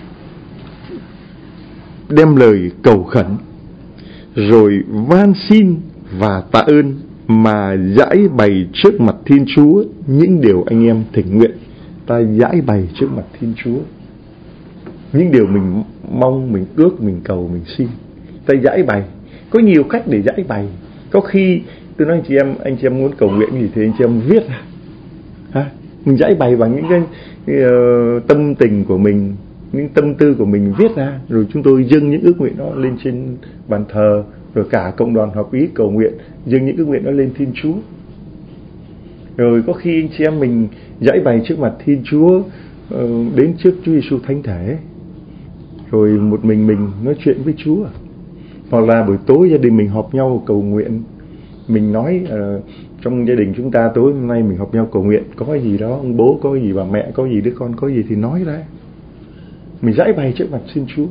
đem lời cầu khẩn, rồi van xin và tạ ơn mà giải bày trước mặt Thiên Chúa những điều anh em thỉnh nguyện. Ta giải bày trước mặt Thiên Chúa những điều mình mong, mình ước, mình cầu, mình xin. Ta giải bày. Có nhiều cách để giải bày. Có khi tôi nói anh chị em muốn cầu nguyện gì thì anh chị em viết ra. Mình giải bày bằng những cái tâm tình của mình, những tâm tư của mình viết ra, rồi chúng tôi dâng những ước nguyện đó lên trên bàn thờ, rồi cả cộng đoàn hợp ý cầu nguyện dâng những ước nguyện đó lên Thiên Chúa. Rồi có khi anh chị em mình giải bày trước mặt Thiên Chúa, đến trước Chúa Giêsu thánh thể, rồi một mình nói chuyện với Chúa. Hoặc là buổi tối gia đình mình họp nhau cầu nguyện, mình nói trong gia đình chúng ta tối hôm nay mình họp nhau cầu nguyện, có gì đó, ông bố có gì, bà mẹ có gì, đứa con có gì thì nói ra. Mình giải bày trước mặt Thiên Chúa.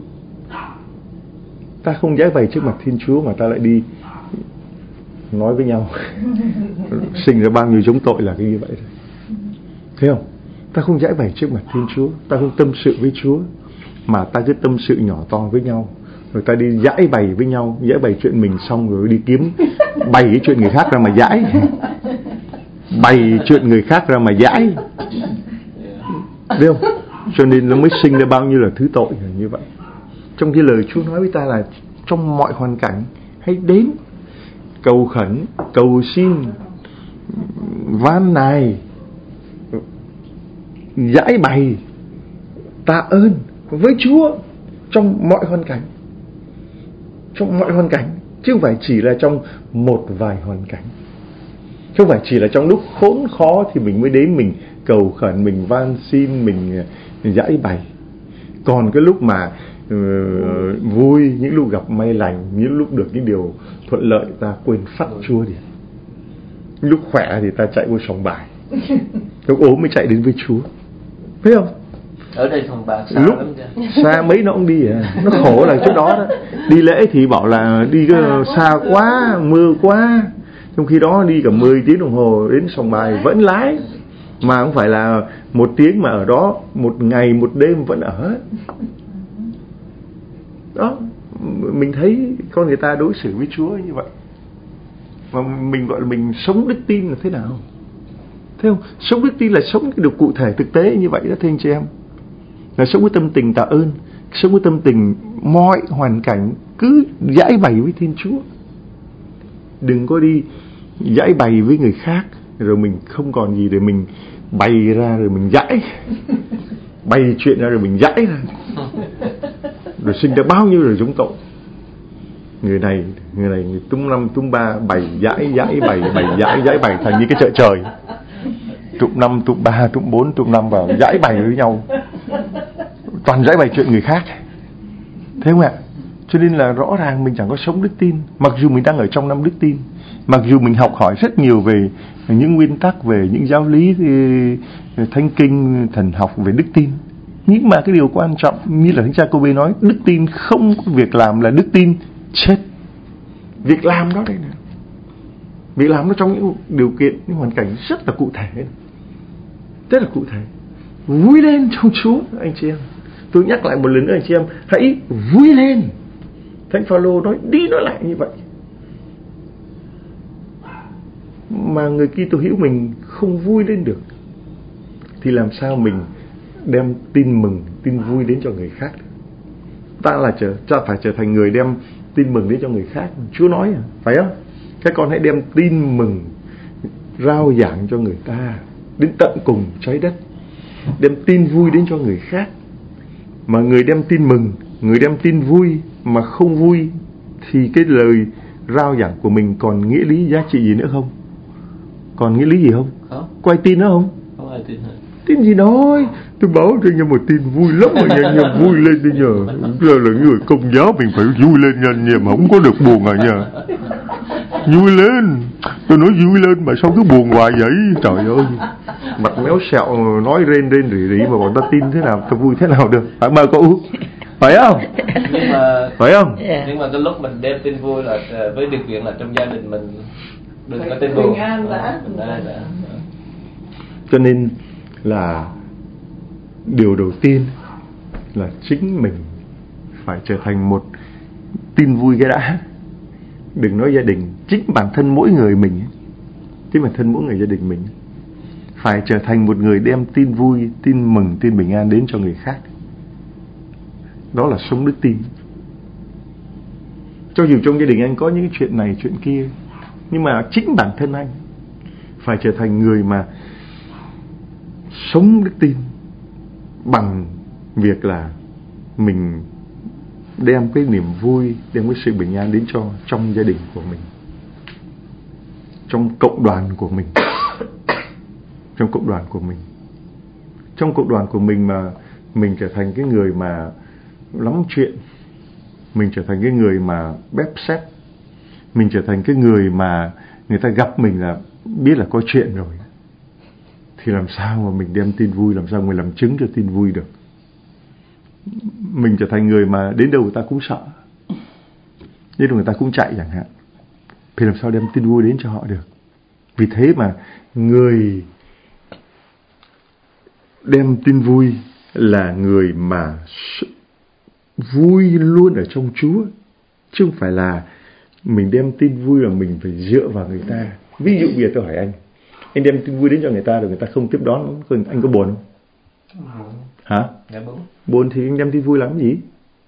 Ta không giải bày trước mặt Thiên Chúa mà ta lại đi nói với nhau sinh ra bao nhiêu giống tội là cái như vậy thôi. Thấy không? Ta không giải bày trước mặt Thiên Chúa, ta không tâm sự với Chúa, mà ta cứ tâm sự nhỏ to với nhau, rồi ta đi giải bày với nhau, giải bày chuyện mình xong rồi đi kiếm bày cái chuyện người khác ra mà giải, bày chuyện người khác ra mà giải, thấy không? Cho nên nó mới sinh ra bao nhiêu là thứ tội như vậy. Trong cái lời Chúa nói với ta là trong mọi hoàn cảnh hãy đến cầu khẩn, cầu xin, van nài, giải bày, tạ ơn với Chúa trong mọi hoàn cảnh. Trong mọi hoàn cảnh, chứ không phải chỉ là trong một vài hoàn cảnh. Không phải chỉ là trong lúc khốn khó thì mình mới đến mình cầu khẩn, mình van xin, mình giải bày. Còn cái lúc mà vui, những lúc gặp may lành, những lúc được những điều thuận lợi, ta quên phắt Chúa đi. Lúc khỏe thì ta chạy vô sòng bài, lúc ốm mới chạy đến với Chúa, thấy không? Ở đây sòng bạc xa lúc lắm chứ. Xa mấy nó cũng đi nó khổ là chỗ đó đó. Đi lễ thì bảo là đi xa quá, mưa quá, trong khi đó đi cả 10 tiếng đồng hồ đến sòng bài vẫn lái, mà không phải là 1 tiếng mà ở đó 1 ngày 1 đêm vẫn ở đó. Mình thấy con người ta đối xử với Chúa như vậy, mà mình gọi là mình sống đức tin là thế nào, thấy không? Sống đức tin là sống cái điều cụ thể thực tế như vậy đó, thưa anh chị em, là sống với tâm tình tạ ơn, sống với tâm tình mọi hoàn cảnh cứ giải bày với Thiên Chúa. Đừng có đi giải bày với người khác, rồi mình không còn gì để mình bày ra, rồi mình giãi, bày chuyện ra rồi mình giãi ra, rồi sinh ra bao nhiêu rồi giống tội. Người này người túm năm túm ba bày giãi bày giãi bày thành như cái chợ trời, tụm 5 tụm 3 tụm 4 tụm 5 vào giãi bày với nhau, toàn giãi bày chuyện người khác, thế không ạ? Cho nên là rõ ràng mình chẳng có sống đức tin, mặc dù mình đang ở trong năm đức tin, mặc dù mình học hỏi rất nhiều về những nguyên tắc, về những giáo lý thánh kinh, thần học về đức tin, nhưng mà cái điều quan trọng như là Thánh cha Cô-bê nói, đức tin không có việc làm là đức tin chết. Việc làm đó đây nè, việc làm nó trong những điều kiện, những hoàn cảnh rất là cụ thể, rất là cụ thể. Vui lên trong Chúa anh chị em. Tôi nhắc lại một lần nữa anh chị em, hãy vui lên. Thánh Phaolô nói đi nói lại như vậy. Mà người Kitô hữu mình không vui lên được thì làm sao mình đem tin mừng, tin vui đến cho người khác? Ta phải trở thành người đem tin mừng đến cho người khác. Chúa nói phải không? Các con hãy đem tin mừng rao giảng cho người ta đến tận cùng trái đất, đem tin vui đến cho người khác. Mà người đem tin mừng, người đem tin vui mà không vui thì cái lời rao giảng của mình còn nghĩa lý giá trị gì nữa không? Còn nghĩa lý gì không? Có ai tin nữa không? Không ai tin hết. Tin gì nói? Tôi báo cho anh em một tin vui lắm mà anh em vui lên đi nhờ. Giờ là người Công giáo mình phải vui lên nha anh em, không có được buồn à nha. Vui lên. Tôi nói vui lên mà sao cứ buồn hoài vậy? Trời ơi. Mặt méo sẹo nói rên rỉ mà bọn ta tin thế nào, ta vui thế nào được? Phải mà cậu? Phải không? Phải không? Nhưng mà cái lúc mình đem tin vui là với điều kiện là trong gia đình mình đừng có tin buồn. Bình an đã. Cho nên là điều đầu tiên là chính mình phải trở thành một tin vui cái đã. Đừng nói gia đình, chính bản thân mỗi người mình, chính bản thân mỗi người gia đình mình phải trở thành một người đem tin vui, tin mừng, tin bình an đến cho người khác. Đó là sống đức tin. Cho dù trong gia đình anh có những chuyện này chuyện kia, nhưng mà chính bản thân anh phải trở thành người mà sống đức tin bằng việc là mình đem cái niềm vui, đem cái sự bình an đến cho trong gia đình của mình, trong cộng đoàn của mình, trong cộng đoàn của mình. Trong cộng đoàn của mình mà mình trở thành cái người mà lắm chuyện, mình trở thành cái người mà bép xép, mình trở thành cái người mà người ta gặp mình là biết là có chuyện rồi, thì làm sao mà mình đem tin vui, làm sao mình làm chứng cho tin vui được? Mình trở thành người mà đến đâu người ta cũng sợ, đến đâu người ta cũng chạy chẳng hạn, thì làm sao đem tin vui đến cho họ được? Vì thế mà người đem tin vui là người mà vui luôn ở trong Chúa, chứ không phải là mình đem tin vui là mình phải dựa vào người ta. Ví dụ bây giờ tôi hỏi anh đem tin vui đến cho người ta rồi người ta không tiếp đón, anh có buồn không? Hả? Buồn thì anh đem tin vui làm gì?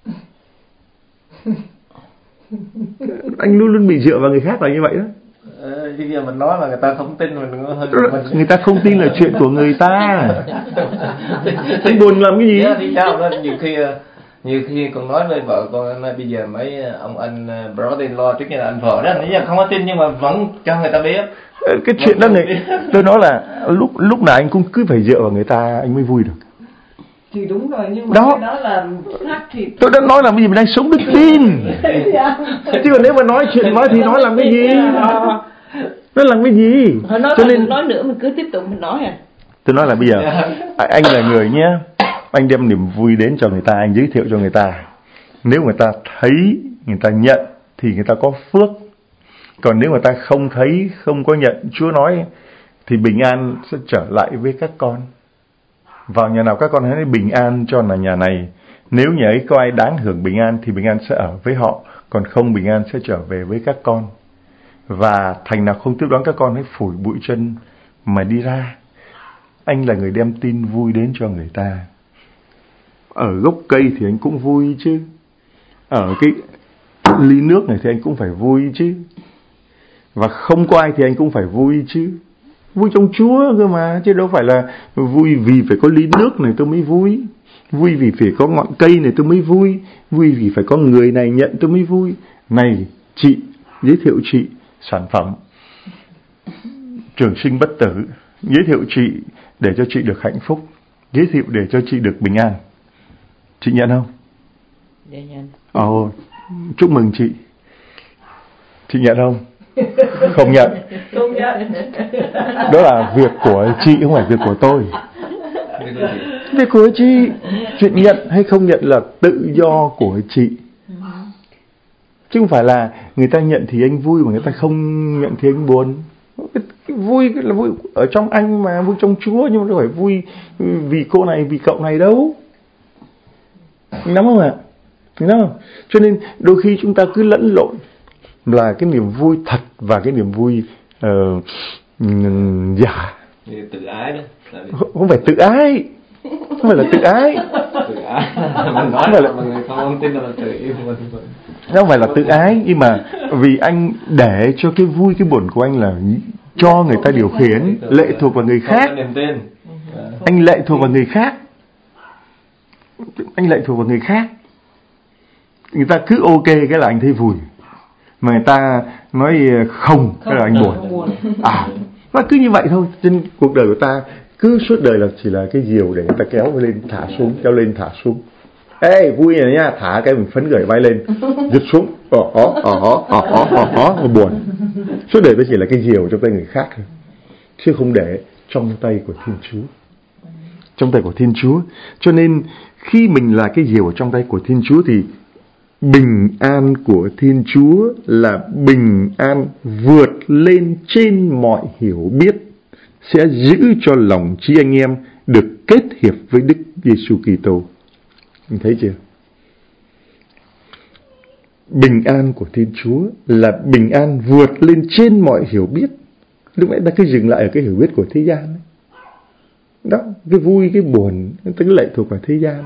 Anh luôn luôn bị dựa vào người khác là như vậy đó. Bây giờ mình nói là người ta không tin mình hơi người ta không tin là chuyện của người ta. Anh buồn làm cái gì? Thì sao đó, nhiều khi còn nói với vợ con bây giờ mấy ông anh brother-in-law trước kia là anh vợ đó, bây giờ không có tin nhưng mà vẫn cho người ta biết. Cái chuyện đó này, tôi nói là lúc nào anh cũng cứ phải dựa vào người ta anh mới vui được. Thì đúng rồi, nhưng mà đó, cái đó là khác thì tôi đã nói là bây giờ mình đang sống đức tin. Chứ còn nếu mà nói chuyện nói thì nói làm cái gì? Nó làm cái gì? Cho nên nói nữa mình cứ tiếp tục mình nói à. Tôi nói là bây giờ anh là người nhé, anh đem niềm vui đến cho người ta, anh giới thiệu cho người ta. Nếu người ta thấy, người ta nhận thì người ta có phước. Còn nếu người ta không thấy, không có nhận, Chúa nói thì bình an sẽ trở lại với các con. Vào nhà nào các con hãy bình an cho là nhà này. Nếu nhà ấy có ai đáng hưởng bình an thì bình an sẽ ở với họ, còn không bình an sẽ trở về với các con. Và thành nào không tiếp đón các con hãy phủi bụi chân mà đi ra. Anh là người đem tin vui đến cho người ta. Ở gốc cây thì anh cũng vui chứ, ở cái ly nước này thì anh cũng phải vui chứ, và không có ai thì anh cũng phải vui chứ. Vui trong Chúa cơ mà, chứ đâu phải là vui vì phải có ly nước này tôi mới vui, vui vì phải có ngọn cây này tôi mới vui, vui vì phải có người này nhận tôi mới vui. Này chị, giới thiệu chị sản phẩm trường sinh bất tử, giới thiệu chị để cho chị được hạnh phúc, giới thiệu để cho chị được bình an. Chị nhận không? Dạ nhận. Chúc mừng chị. Chị nhận không? Không nhận. Không nhận. Đó là việc của chị, không phải việc của tôi. Việc của chị. Chuyện nhận hay không nhận là tự do của chị, chứ không phải là người ta nhận thì anh vui mà người ta không nhận thì anh buồn. Vui là vui ở trong anh mà, vui trong Chúa, nhưng mà đâu phải vui vì cô này vì cậu này đâu. Mình nắm không ạ? Mình nắm không? Cho nên đôi khi chúng ta cứ lẫn lộn là cái niềm vui thật và cái niềm vui giả. Tự ái đó. Không phải tự ái. Không phải là tự ái. Tự ái. Mình nói là mọi người không tin là tự yêu mình. Không phải là tự ái, nhưng mà vì anh để cho cái vui cái buồn của anh là cho người ta điều khiển, lệ thuộc vào người khác. Anh lệ thuộc vào người khác. Anh lệ thuộc vào người khác. Người ta cứ ok cái là anh thấy vui, mà người ta nói không cái là anh buồn. Nó cứ như vậy thôi. Trên cuộc đời của ta cứ suốt đời là chỉ là cái diều để người ta kéo lên thả xuống, kéo lên thả xuống. Ê vui này nha, thả cái mình phấn khởi vai lên, giật xuống, buồn. Suốt đời nó chỉ là cái diều trong tay người khác thôi, chứ không để trong tay của Thiên Chúa. Trong tay của Thiên Chúa. Cho nên khi mình là cái diều ở trong tay của Thiên Chúa thì bình an của Thiên Chúa là bình an vượt lên trên mọi hiểu biết, sẽ giữ cho lòng trí anh em được kết hiệp với Đức Giêsu Kitô. Mình thấy chưa? Bình an của Thiên Chúa là bình an vượt lên trên mọi hiểu biết. Lúc nãy ta cứ dừng lại ở cái hiểu biết của thế gian ấy. Đó, cái vui, cái buồn, nó lệ thuộc vào thế gian.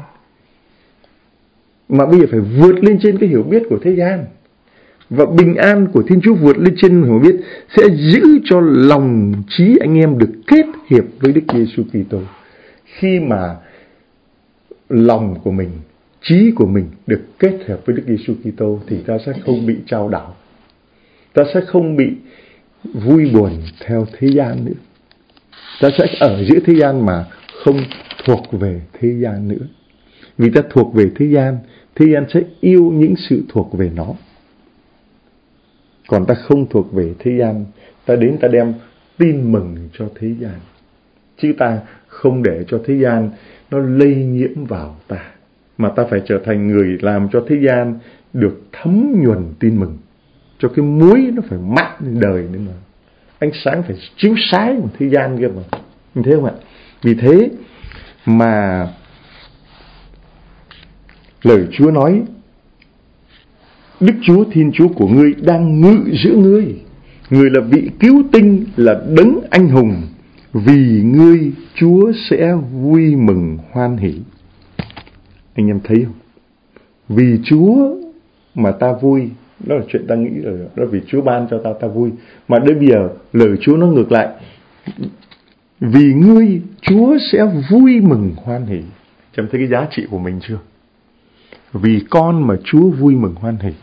Mà bây giờ phải vượt lên trên cái hiểu biết của thế gian. Và bình an của Thiên Chúa vượt lên trên hiểu biết sẽ giữ cho lòng trí anh em được kết hiệp với Đức Giêsu Kitô. Khi mà lòng của mình, trí của mình được kết hợp với Đức Giêsu Kitô thì ta sẽ không bị chao đảo. Ta sẽ không bị vui buồn theo thế gian nữa. Ta sẽ ở giữa thế gian mà không thuộc về thế gian nữa. Vì ta thuộc về thế gian sẽ yêu những sự thuộc về nó. Còn ta không thuộc về thế gian, ta đến ta đem tin mừng cho thế gian. Chứ ta không để cho thế gian nó lây nhiễm vào ta, mà ta phải trở thành người làm cho thế gian được thấm nhuần tin mừng. Cho cái muối nó phải mặn lên đời nữa mà. Ánh sáng phải chiếu sáng của thế gian kia mà. Mình thấy không ạ? Vì thế mà lời Chúa nói: Đức Chúa Thiên Chúa của ngươi đang ngự giữa ngươi. Người là vị cứu tinh, là đấng anh hùng. Vì ngươi Chúa sẽ vui mừng hoan hỷ. Anh em thấy không? Vì Chúa mà ta vui, đó là chuyện ta nghĩ rồi. Đó là vì Chúa ban cho ta vui. Mà đến bây giờ lời Chúa nó ngược lại: vì ngươi Chúa sẽ vui mừng hoan hỷ. Em thấy cái giá trị của mình chưa? Vì con mà Chúa vui mừng hoan hỷ.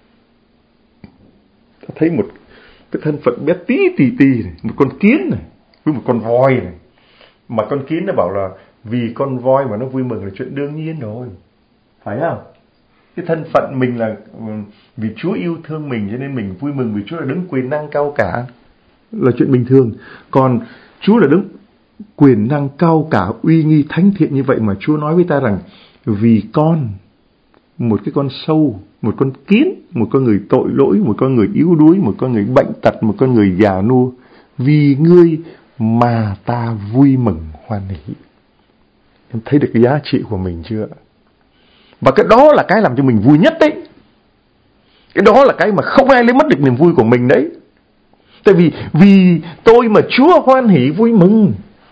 Ta thấy một cái thân phận bé tí này, một con kiến này với một con voi này. Mà con kiến nó bảo là vì con voi mà nó vui mừng là chuyện đương nhiên rồi, phải không? Cái thân phận mình là vì Chúa yêu thương mình cho nên mình vui mừng, vì Chúa là đấng quyền năng cao cả, là chuyện bình thường. Còn Chúa là đấng quyền năng cao cả, uy nghi thánh thiện như vậy mà Chúa nói với ta rằng vì con, một cái con sâu, một con kiến, một con người tội lỗi, một con người yếu đuối, một con người bệnh tật, một con người già nua, vì ngươi mà ta vui mừng hoan hỷ. Em thấy được cái giá trị của mình chưa? Và cái đó là cái làm cho mình vui nhất đấy. Cái đó là cái mà không ai lấy mất được niềm vui của mình đấy. Tại vì tôi mà Chúa hoan hỷ vui mừng.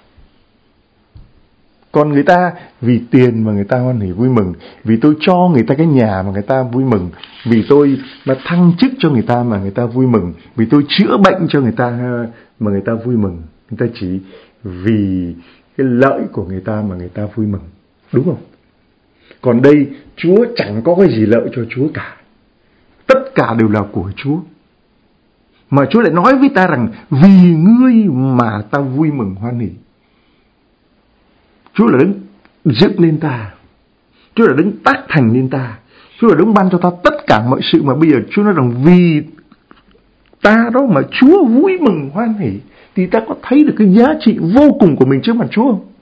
Còn người ta vì tiền mà người ta hoan hỷ vui mừng, vì tôi cho người ta cái nhà mà người ta vui mừng, vì tôi mà thăng chức cho người ta mà người ta vui mừng, vì tôi chữa bệnh cho người ta mà người ta vui mừng. Người ta chỉ vì cái lợi của người ta mà người ta vui mừng. Đúng không? Còn đây Chúa chẳng có cái gì lợi cho Chúa cả. Tất cả đều là của Chúa. Mà Chúa lại nói với ta rằng vì ngươi mà ta vui mừng hoan hỉ. Chúa là đấng dựng lên ta. Chúa là đấng tác thành lên ta. Chúa là đấng ban cho ta tất cả mọi sự. Mà bây giờ Chúa nói rằng vì ta đó mà Chúa vui mừng hoan hỉ, thì ta có thấy được cái giá trị vô cùng của mình trước mặt Chúa không?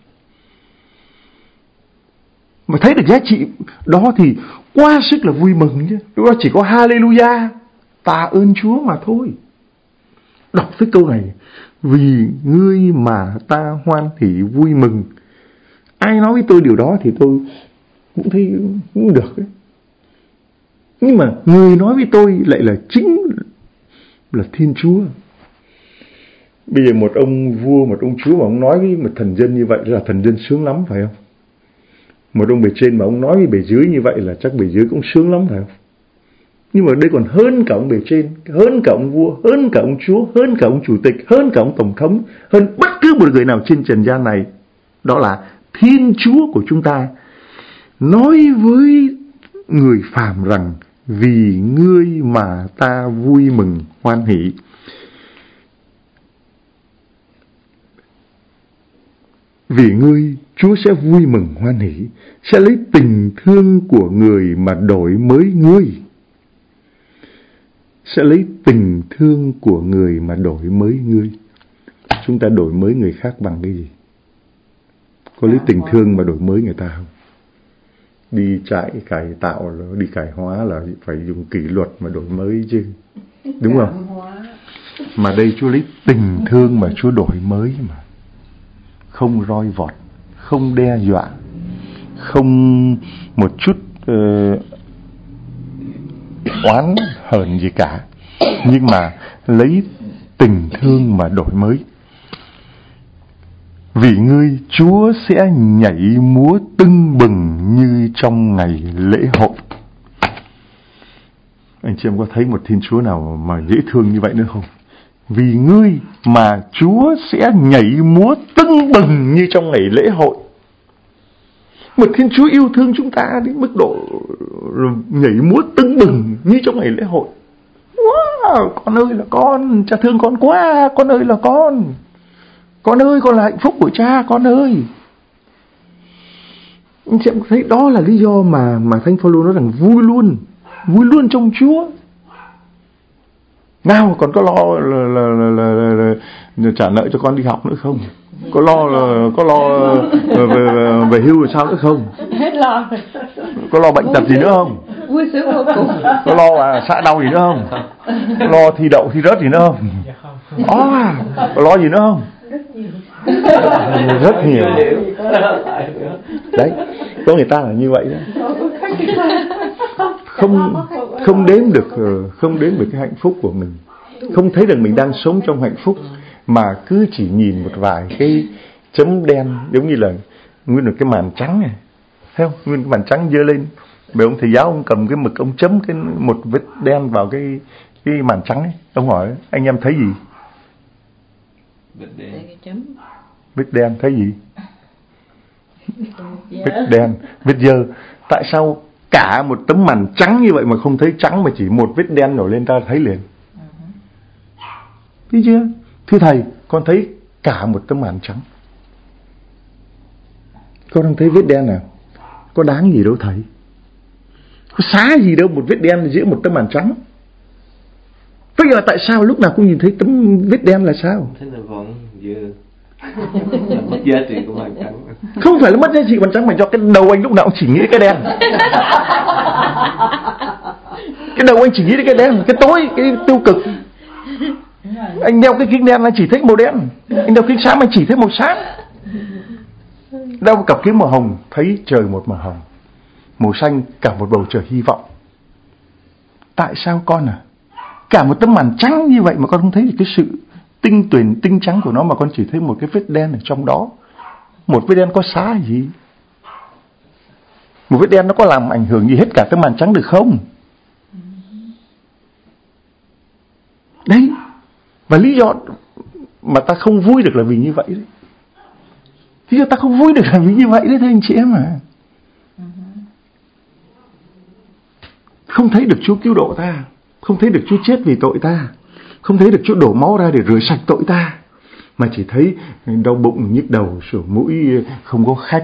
Mà thấy được giá trị đó thì quá sức là vui mừng chứ. Lúc đó chỉ có Hallelujah, tạ ơn Chúa mà thôi. Đọc cái câu này, vì ngươi mà ta hoan hỉ vui mừng. Ai nói với tôi điều đó thì tôi cũng thấy cũng được ấy. Nhưng mà người nói với tôi lại là chính là Thiên Chúa. Bây giờ một ông vua, một ông chúa mà ông nói với một thần dân như vậy là thần dân sướng lắm, phải không? Một ông bề trên mà ông nói với bề dưới như vậy là chắc bề dưới cũng sướng lắm, phải không? Nhưng mà đây còn hơn cả ông bề trên, hơn cả ông vua, hơn cả ông chúa, hơn cả ông chủ tịch, hơn cả ông tổng thống, hơn bất cứ một người nào trên trần gian này. Đó là Thiên Chúa của chúng ta nói với người phàm rằng vì ngươi mà ta vui mừng hoan hỉ. Vì ngươi, Chúa sẽ vui mừng hoan hỉ, sẽ lấy tình thương của người mà đổi mới ngươi. Sẽ lấy tình thương của người mà đổi mới ngươi. Chúng ta đổi mới người khác bằng cái gì? Có lấy tình thương mà đổi mới người ta không? Đi trại cải tạo, đi cải hóa là phải dùng kỷ luật mà đổi mới chứ. Đúng không? Mà đây Chúa lấy tình thương mà Chúa đổi mới mà. Không roi vọt, không đe dọa, không một chút oán hờn gì cả. Nhưng mà lấy tình thương mà đổi mới. Vì ngươi, Chúa sẽ nhảy múa tưng bừng như trong ngày lễ hội. Anh chị em có thấy một Thiên Chúa nào mà dễ thương như vậy nữa không? Vì ngươi mà Chúa sẽ nhảy múa tưng bừng như trong ngày lễ hội. Một Thiên Chúa yêu thương chúng ta đến mức độ nhảy múa tưng bừng như trong ngày lễ hội. Wow, con ơi là con, cha thương con quá, con ơi là con. Con ơi, con là hạnh phúc của cha, con ơi. Anh chị em thấy đó là lý do mà Thánh Phaolô nói rằng vui luôn trong Chúa. Nào còn có lo là trả nợ cho con đi học nữa không? Có lo về hưu rồi sao nữa không? Hết lo. Có lo bệnh tật gì nữa không? Vui sướng vô cùng. Có lo xã đau gì nữa không? Có lo thi đậu thi rớt gì nữa không? Có lo gì nữa không? Rất nhiều. Đấy, có người ta là như vậy đó. Không đếm được cái hạnh phúc của mình, không thấy rằng mình đang sống trong hạnh phúc, mà cứ chỉ nhìn một vài cái chấm đen, giống như là nguyên một cái màn trắng này, thấy không? Nguyên cái màn trắng dơ lên, bởi ông thầy giáo ông cầm cái mực ông chấm một vết đen vào cái màn trắng ấy. Ông hỏi anh em thấy gì? Vết đen thấy gì? Vết đen, vết dơ. Tại sao cả một tấm màn trắng như vậy mà không thấy trắng, mà chỉ một vết đen nổi lên ta thấy liền? Thấy chưa? Thưa thầy, con thấy cả một tấm màn trắng. Con đang thấy vết đen nào? Có đáng gì đâu thầy. Có xá gì đâu một vết đen giữa một tấm màn trắng. Thế là tại sao lúc nào cũng nhìn thấy tấm vết đen là sao? Thế là vẫn mất giá trị của màn trắng. Không phải là mất giá trị màn trắng, mà do cái đầu anh lúc nào cũng chỉ nghĩ đến cái đen. Cái đầu anh chỉ nghĩ đến cái đen, cái tối, cái tiêu cực. Anh đeo cái kính đen anh chỉ thấy màu đen, anh đeo kính sáng anh chỉ thấy màu sáng. Đeo cặp kính màu hồng thấy trời một màu hồng, màu xanh cả một bầu trời hy vọng. Tại sao con à? Cả một tấm màn trắng như vậy mà con không thấy được cái sự tinh tuyền, tinh trắng của nó, mà con chỉ thấy một cái vết đen ở trong đó. Một vết đen có xá gì? Một vết đen nó có làm ảnh hưởng gì hết cả cái màn trắng được không? Đấy. Và lý do Mà ta không vui được là vì như vậy đấy. Thì ta không vui được là vì như vậy đấy thưa anh chị em à. Không thấy được Chúa cứu độ ta, không thấy được Chúa chết vì tội ta, không thấy được Chúa đổ máu ra để rửa sạch tội ta, mà chỉ thấy đau bụng, nhức đầu, sổ mũi, không có khách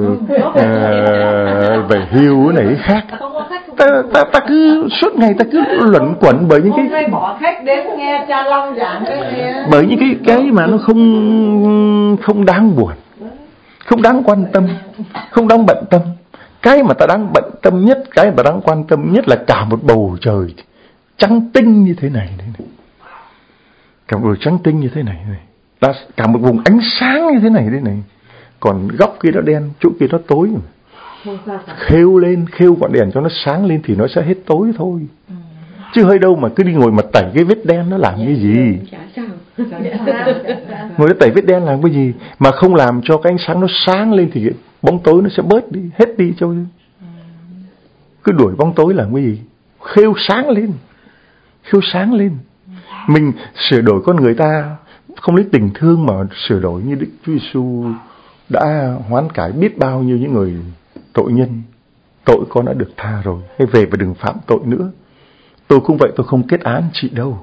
về hưu này khác. Ta cứ suốt ngày ta cứ luẩn quẩn bởi những cái bỏ khách đến nghe cha Long giảng cái bởi những cái mà nó không đáng buồn, không đáng quan tâm, không đáng bận tâm. Cái mà ta đáng bận tâm nhất, cái mà đáng quan tâm nhất là cả một bầu trời trắng tinh như thế này, cả một bầu trắng tinh như thế này, là cả một vùng ánh sáng như thế này này. Còn góc kia nó đen, chỗ kia nó tối. Khêu ngọn đèn cho nó sáng lên thì nó sẽ hết tối thôi. Chứ hơi đâu mà cứ đi ngồi mà tẩy cái vết đen nó làm cái gì? Ngồi tẩy vết đen làm cái gì? Mà không làm cho cái ánh sáng nó sáng lên thì bóng tối nó sẽ bớt đi, hết đi cho. Cứ đuổi bóng tối làm cái gì? Khêu sáng lên. Mình sửa đổi con người ta không lấy tình thương mà sửa đổi như Đức Chúa Giêsu đã hoán cải biết bao nhiêu những người tội nhân. Tội con đã được tha rồi, hãy về và đừng phạm tội nữa. Tôi cũng vậy, tôi không kết án chị đâu.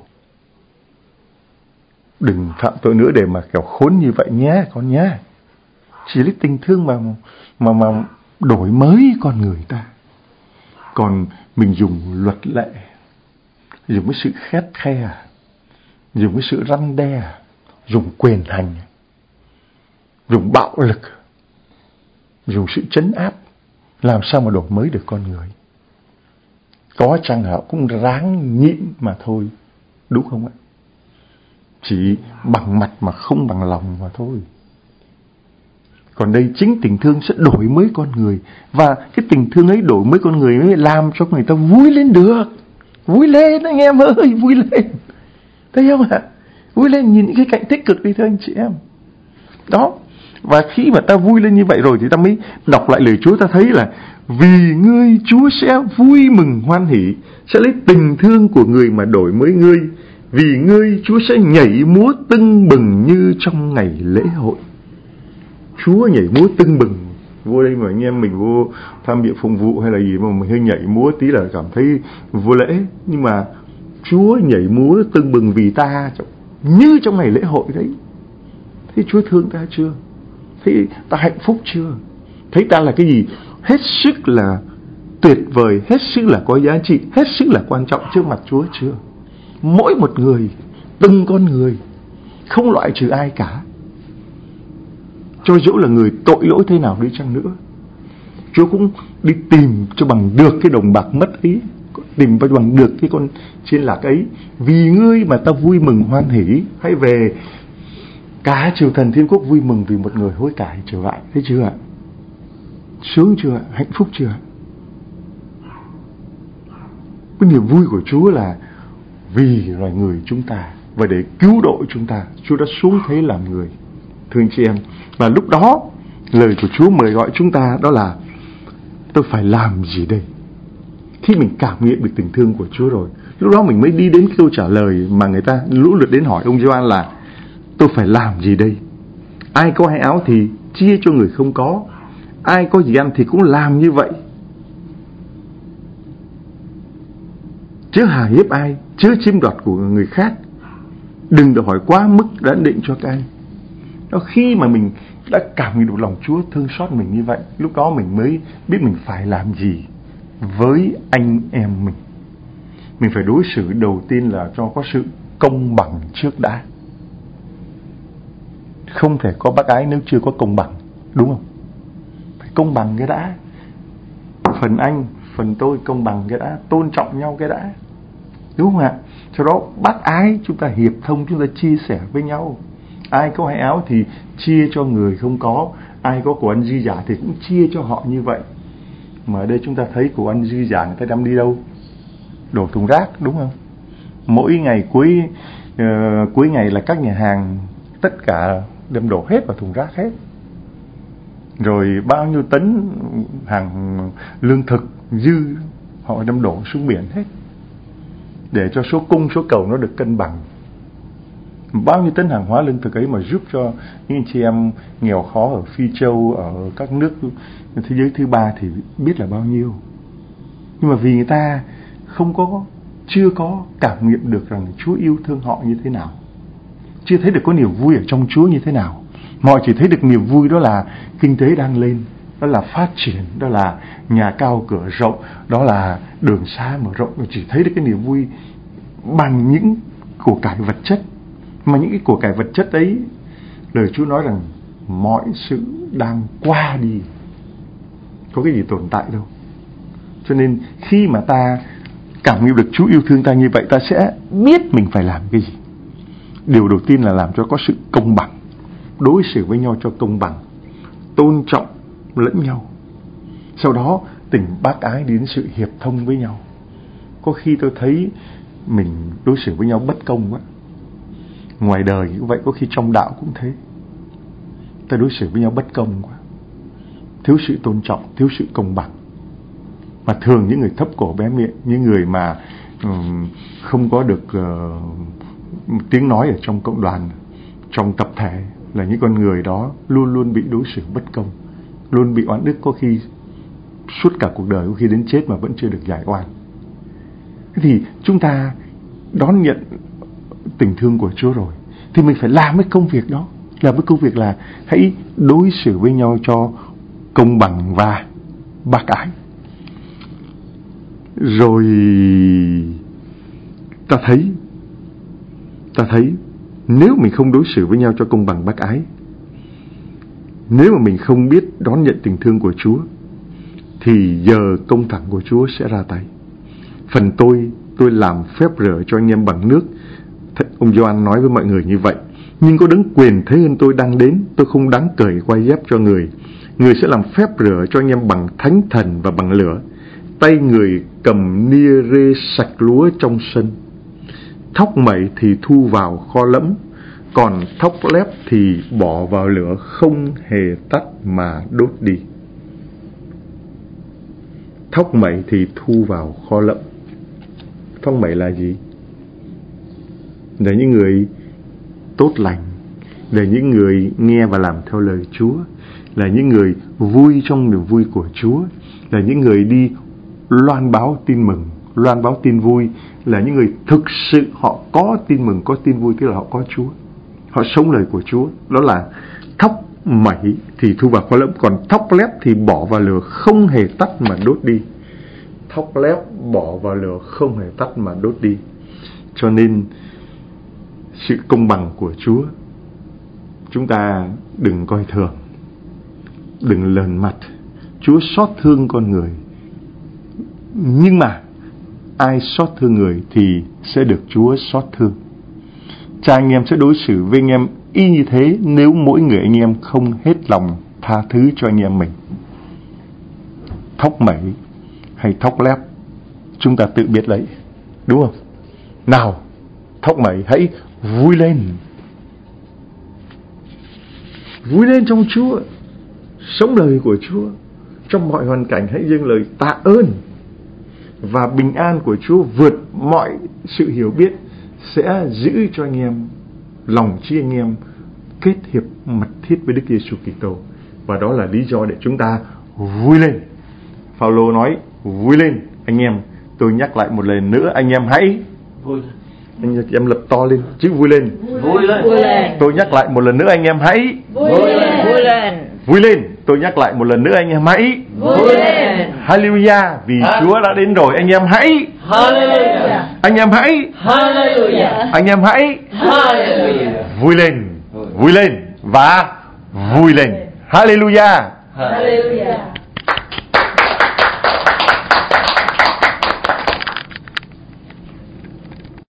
Đừng phạm tội nữa để mà kiểu khốn như vậy nhé con nhé. Chỉ lấy tình thương mà đổi mới con người ta. Còn mình dùng luật lệ, dùng cái sự khét khe, dùng cái sự răn đe, dùng quyền hành, dùng bạo lực, dùng sự trấn áp, làm sao mà đổi mới được con người? Có chăng họ cũng ráng nhịn mà thôi, đúng không ạ? Chỉ bằng mặt mà không bằng lòng mà thôi. Còn đây chính tình thương sẽ đổi mới con người. Và cái tình thương ấy đổi mới con người mới làm cho người ta vui lên được. Vui lên anh em ơi, vui lên. Thấy không ạ? Vui lên, nhìn những cái cạnh tích cực đi thưa anh chị em. Đó. Và khi mà ta vui lên như vậy rồi thì ta mới đọc lại lời Chúa, ta thấy là vì ngươi Chúa sẽ vui mừng hoan hỉ, sẽ lấy tình thương của người mà đổi mới ngươi. Vì ngươi Chúa sẽ nhảy múa tưng bừng như trong ngày lễ hội. Chúa nhảy múa tưng bừng. Vô đây mà anh em mình vô tham dự phụng vụ hay là gì mà mình hơi nhảy múa tí là cảm thấy vô lễ. Nhưng mà Chúa nhảy múa tưng bừng vì ta như trong ngày lễ hội đấy. Thế Chúa thương ta chưa? Thế ta hạnh phúc chưa? Thấy ta là cái gì hết sức là tuyệt vời, hết sức là có giá trị, hết sức là quan trọng trước mặt Chúa chưa? Mỗi một người, từng con người, không loại trừ ai cả. Cho dẫu là người tội lỗi thế nào đi chăng nữa, Chúa cũng đi tìm cho bằng được cái đồng bạc mất ấy, tìm cho bằng được cái con chiên lạc ấy. Vì ngươi mà ta vui mừng hoan hỉ, hãy về cả triều thần thiên quốc vui mừng vì một người hối cải trở lại. Thấy chưa ạ? Sướng chưa ạ? Hạnh phúc chưa ạ? Cái niềm vui của Chúa là vì loài người chúng ta và để cứu độ chúng ta, Chúa đã xuống thế làm người. Thưa anh chị em, và lúc đó lời của Chúa mời gọi chúng ta đó là tôi phải làm gì đây? Khi mình cảm nghiệm được tình thương của Chúa rồi, lúc đó mình mới đi đến câu trả lời mà người ta lũ lượt đến hỏi ông Gioan là tôi phải làm gì đây? Ai có hai áo thì chia cho người không có, ai có gì ăn thì cũng làm như vậy. Chớ hà hiếp ai, chớ chiếm đoạt của người khác, đừng đòi hỏi quá mức đã định cho các anh. Đó, khi mà mình đã cảm nhận được lòng Chúa thương xót mình như vậy, lúc đó mình mới biết mình phải làm gì với anh em mình. Mình phải đối xử đầu tiên là cho có sự công bằng trước đã. Không thể có bác ái nếu chưa có công bằng, đúng không? Phải công bằng cái đã. Phần anh, phần tôi công bằng cái đã, tôn trọng nhau cái đã, đúng không ạ? Sau đó bác ái, chúng ta hiệp thông, chúng ta chia sẻ với nhau. Ai có hai áo thì chia cho người không có, ai có của ăn dư giả thì cũng chia cho họ như vậy. Mà ở đây chúng ta thấy của ăn dư giả người ta đem đi đâu? Đổ thùng rác, đúng không? Mỗi ngày cuối ngày là các nhà hàng tất cả đem đổ hết vào thùng rác hết. Rồi bao nhiêu tấn hàng lương thực dư họ đem đổ xuống biển hết, để cho số cung số cầu nó được cân bằng. bao nhiêu tấn hàng hóa lương thực ấy mà giúp cho những anh chị em nghèo khó ở Phi Châu, ở các nước thế giới thứ ba thì biết là bao nhiêu. Nhưng mà vì người ta chưa có cảm nghiệm được rằng Chúa yêu thương họ như thế nào, chưa thấy được có niềm vui ở trong Chúa như thế nào, mà họ chỉ thấy được niềm vui đó là kinh tế đang lên, đó là phát triển, đó là nhà cao cửa rộng, đó là đường xá mở rộng. Chỉ thấy được cái niềm vui bằng những của cải vật chất. Mà những cái của cải vật chất ấy, lời Chúa nói rằng mọi sự đang qua đi, có cái gì tồn tại đâu. Cho nên khi mà ta cảm nghiệm được Chúa yêu thương ta như vậy, ta sẽ biết mình phải làm cái gì. Điều đầu tiên là làm cho có sự công bằng, đối xử với nhau cho công bằng, tôn trọng lẫn nhau. Sau đó tình bác ái đến sự hiệp thông với nhau. Có khi tôi thấy mình đối xử với nhau bất công quá. Ngoài đời như vậy, có khi trong đạo cũng thế. Ta đối xử với nhau bất công quá, thiếu sự tôn trọng, thiếu sự công bằng. Mà thường những người thấp cổ bé miệng, những người mà không có được tiếng nói ở trong cộng đoàn, trong tập thể, là những con người đó luôn luôn bị đối xử bất công, luôn bị oán ức, có khi suốt cả cuộc đời, có khi đến chết mà vẫn chưa được giải oan. Thế thì chúng ta đón nhận tình thương của Chúa rồi, thì mình phải làm cái công việc đó. Làm cái công việc là hãy đối xử với nhau cho công bằng và bác ái. Rồi ta thấy nếu mình không đối xử với nhau cho công bằng bác ái, nếu mà mình không biết đón nhận tình thương của Chúa, thì giờ công thẳng của Chúa sẽ ra tay. Phần tôi làm phép rửa cho anh em bằng nước. Ông Gioan nói với mọi người như vậy. Nhưng có đấng quyền thế hơn tôi đang đến, tôi không đáng cởi quai dép cho người. Người sẽ làm phép rửa cho anh em bằng thánh thần và bằng lửa. Tay người cầm nia rê sạch lúa trong sân. Thóc mẩy thì thu vào kho lẫm, còn thóc lép thì bỏ vào lửa không hề tắt mà đốt đi. Thóc mẩy thì thu vào kho lẫm. Thóc mẩy là gì? Để những người tốt lành, để những người nghe và làm theo lời Chúa, là những người vui trong niềm vui của Chúa, là những người đi loan báo tin mừng, loan báo tin vui, là những người thực sự họ có tin mừng, có tin vui, tức là họ có Chúa, họ sống lời của Chúa. Đó là thóc mẩy thì thu vào kho lẫm, còn thóc lép thì bỏ vào lửa không hề tắt mà đốt đi. Thóc lép bỏ vào lửa không hề tắt mà đốt đi. Cho nên sự công bằng của Chúa chúng ta đừng coi thường, đừng lờn mặt. Chúa xót thương con người, nhưng mà ai xót thương người thì sẽ được Chúa xót thương. Cha anh em sẽ đối xử với anh em y như thế nếu mỗi người anh em không hết lòng tha thứ cho anh em mình. Thóc mẩy hay thóc lép chúng ta tự biết lấy, đúng không? Nào, thóc mẩy hãy vui lên, vui lên trong Chúa, sống lời của Chúa. Trong mọi hoàn cảnh hãy dâng lời tạ ơn, và bình an của Chúa vượt mọi sự hiểu biết sẽ giữ cho anh em, lòng trí anh em kết hiệp mật thiết với Đức Giêsu Kitô. Và đó là lý do để chúng ta vui lên. Phaolô nói vui lên anh em. Tôi nhắc lại một lần nữa, anh em hãy vui lên. Anh em lập to lên chữ vui lên. Vui lên. Vui lên. Tôi nhắc lại một lần nữa, anh em hãy Vui lên. Vui lên. Vui lên. Tôi nhắc lại một lần nữa, anh em hãy Vui lên. Hallelujah, vì Chúa đã đến rồi. Anh em hãy Hallelujah. Anh em hãy Hallelujah. Anh em hãy Hallelujah. vui lên, vui lên và vui lên. Hallelujah. Hallelujah.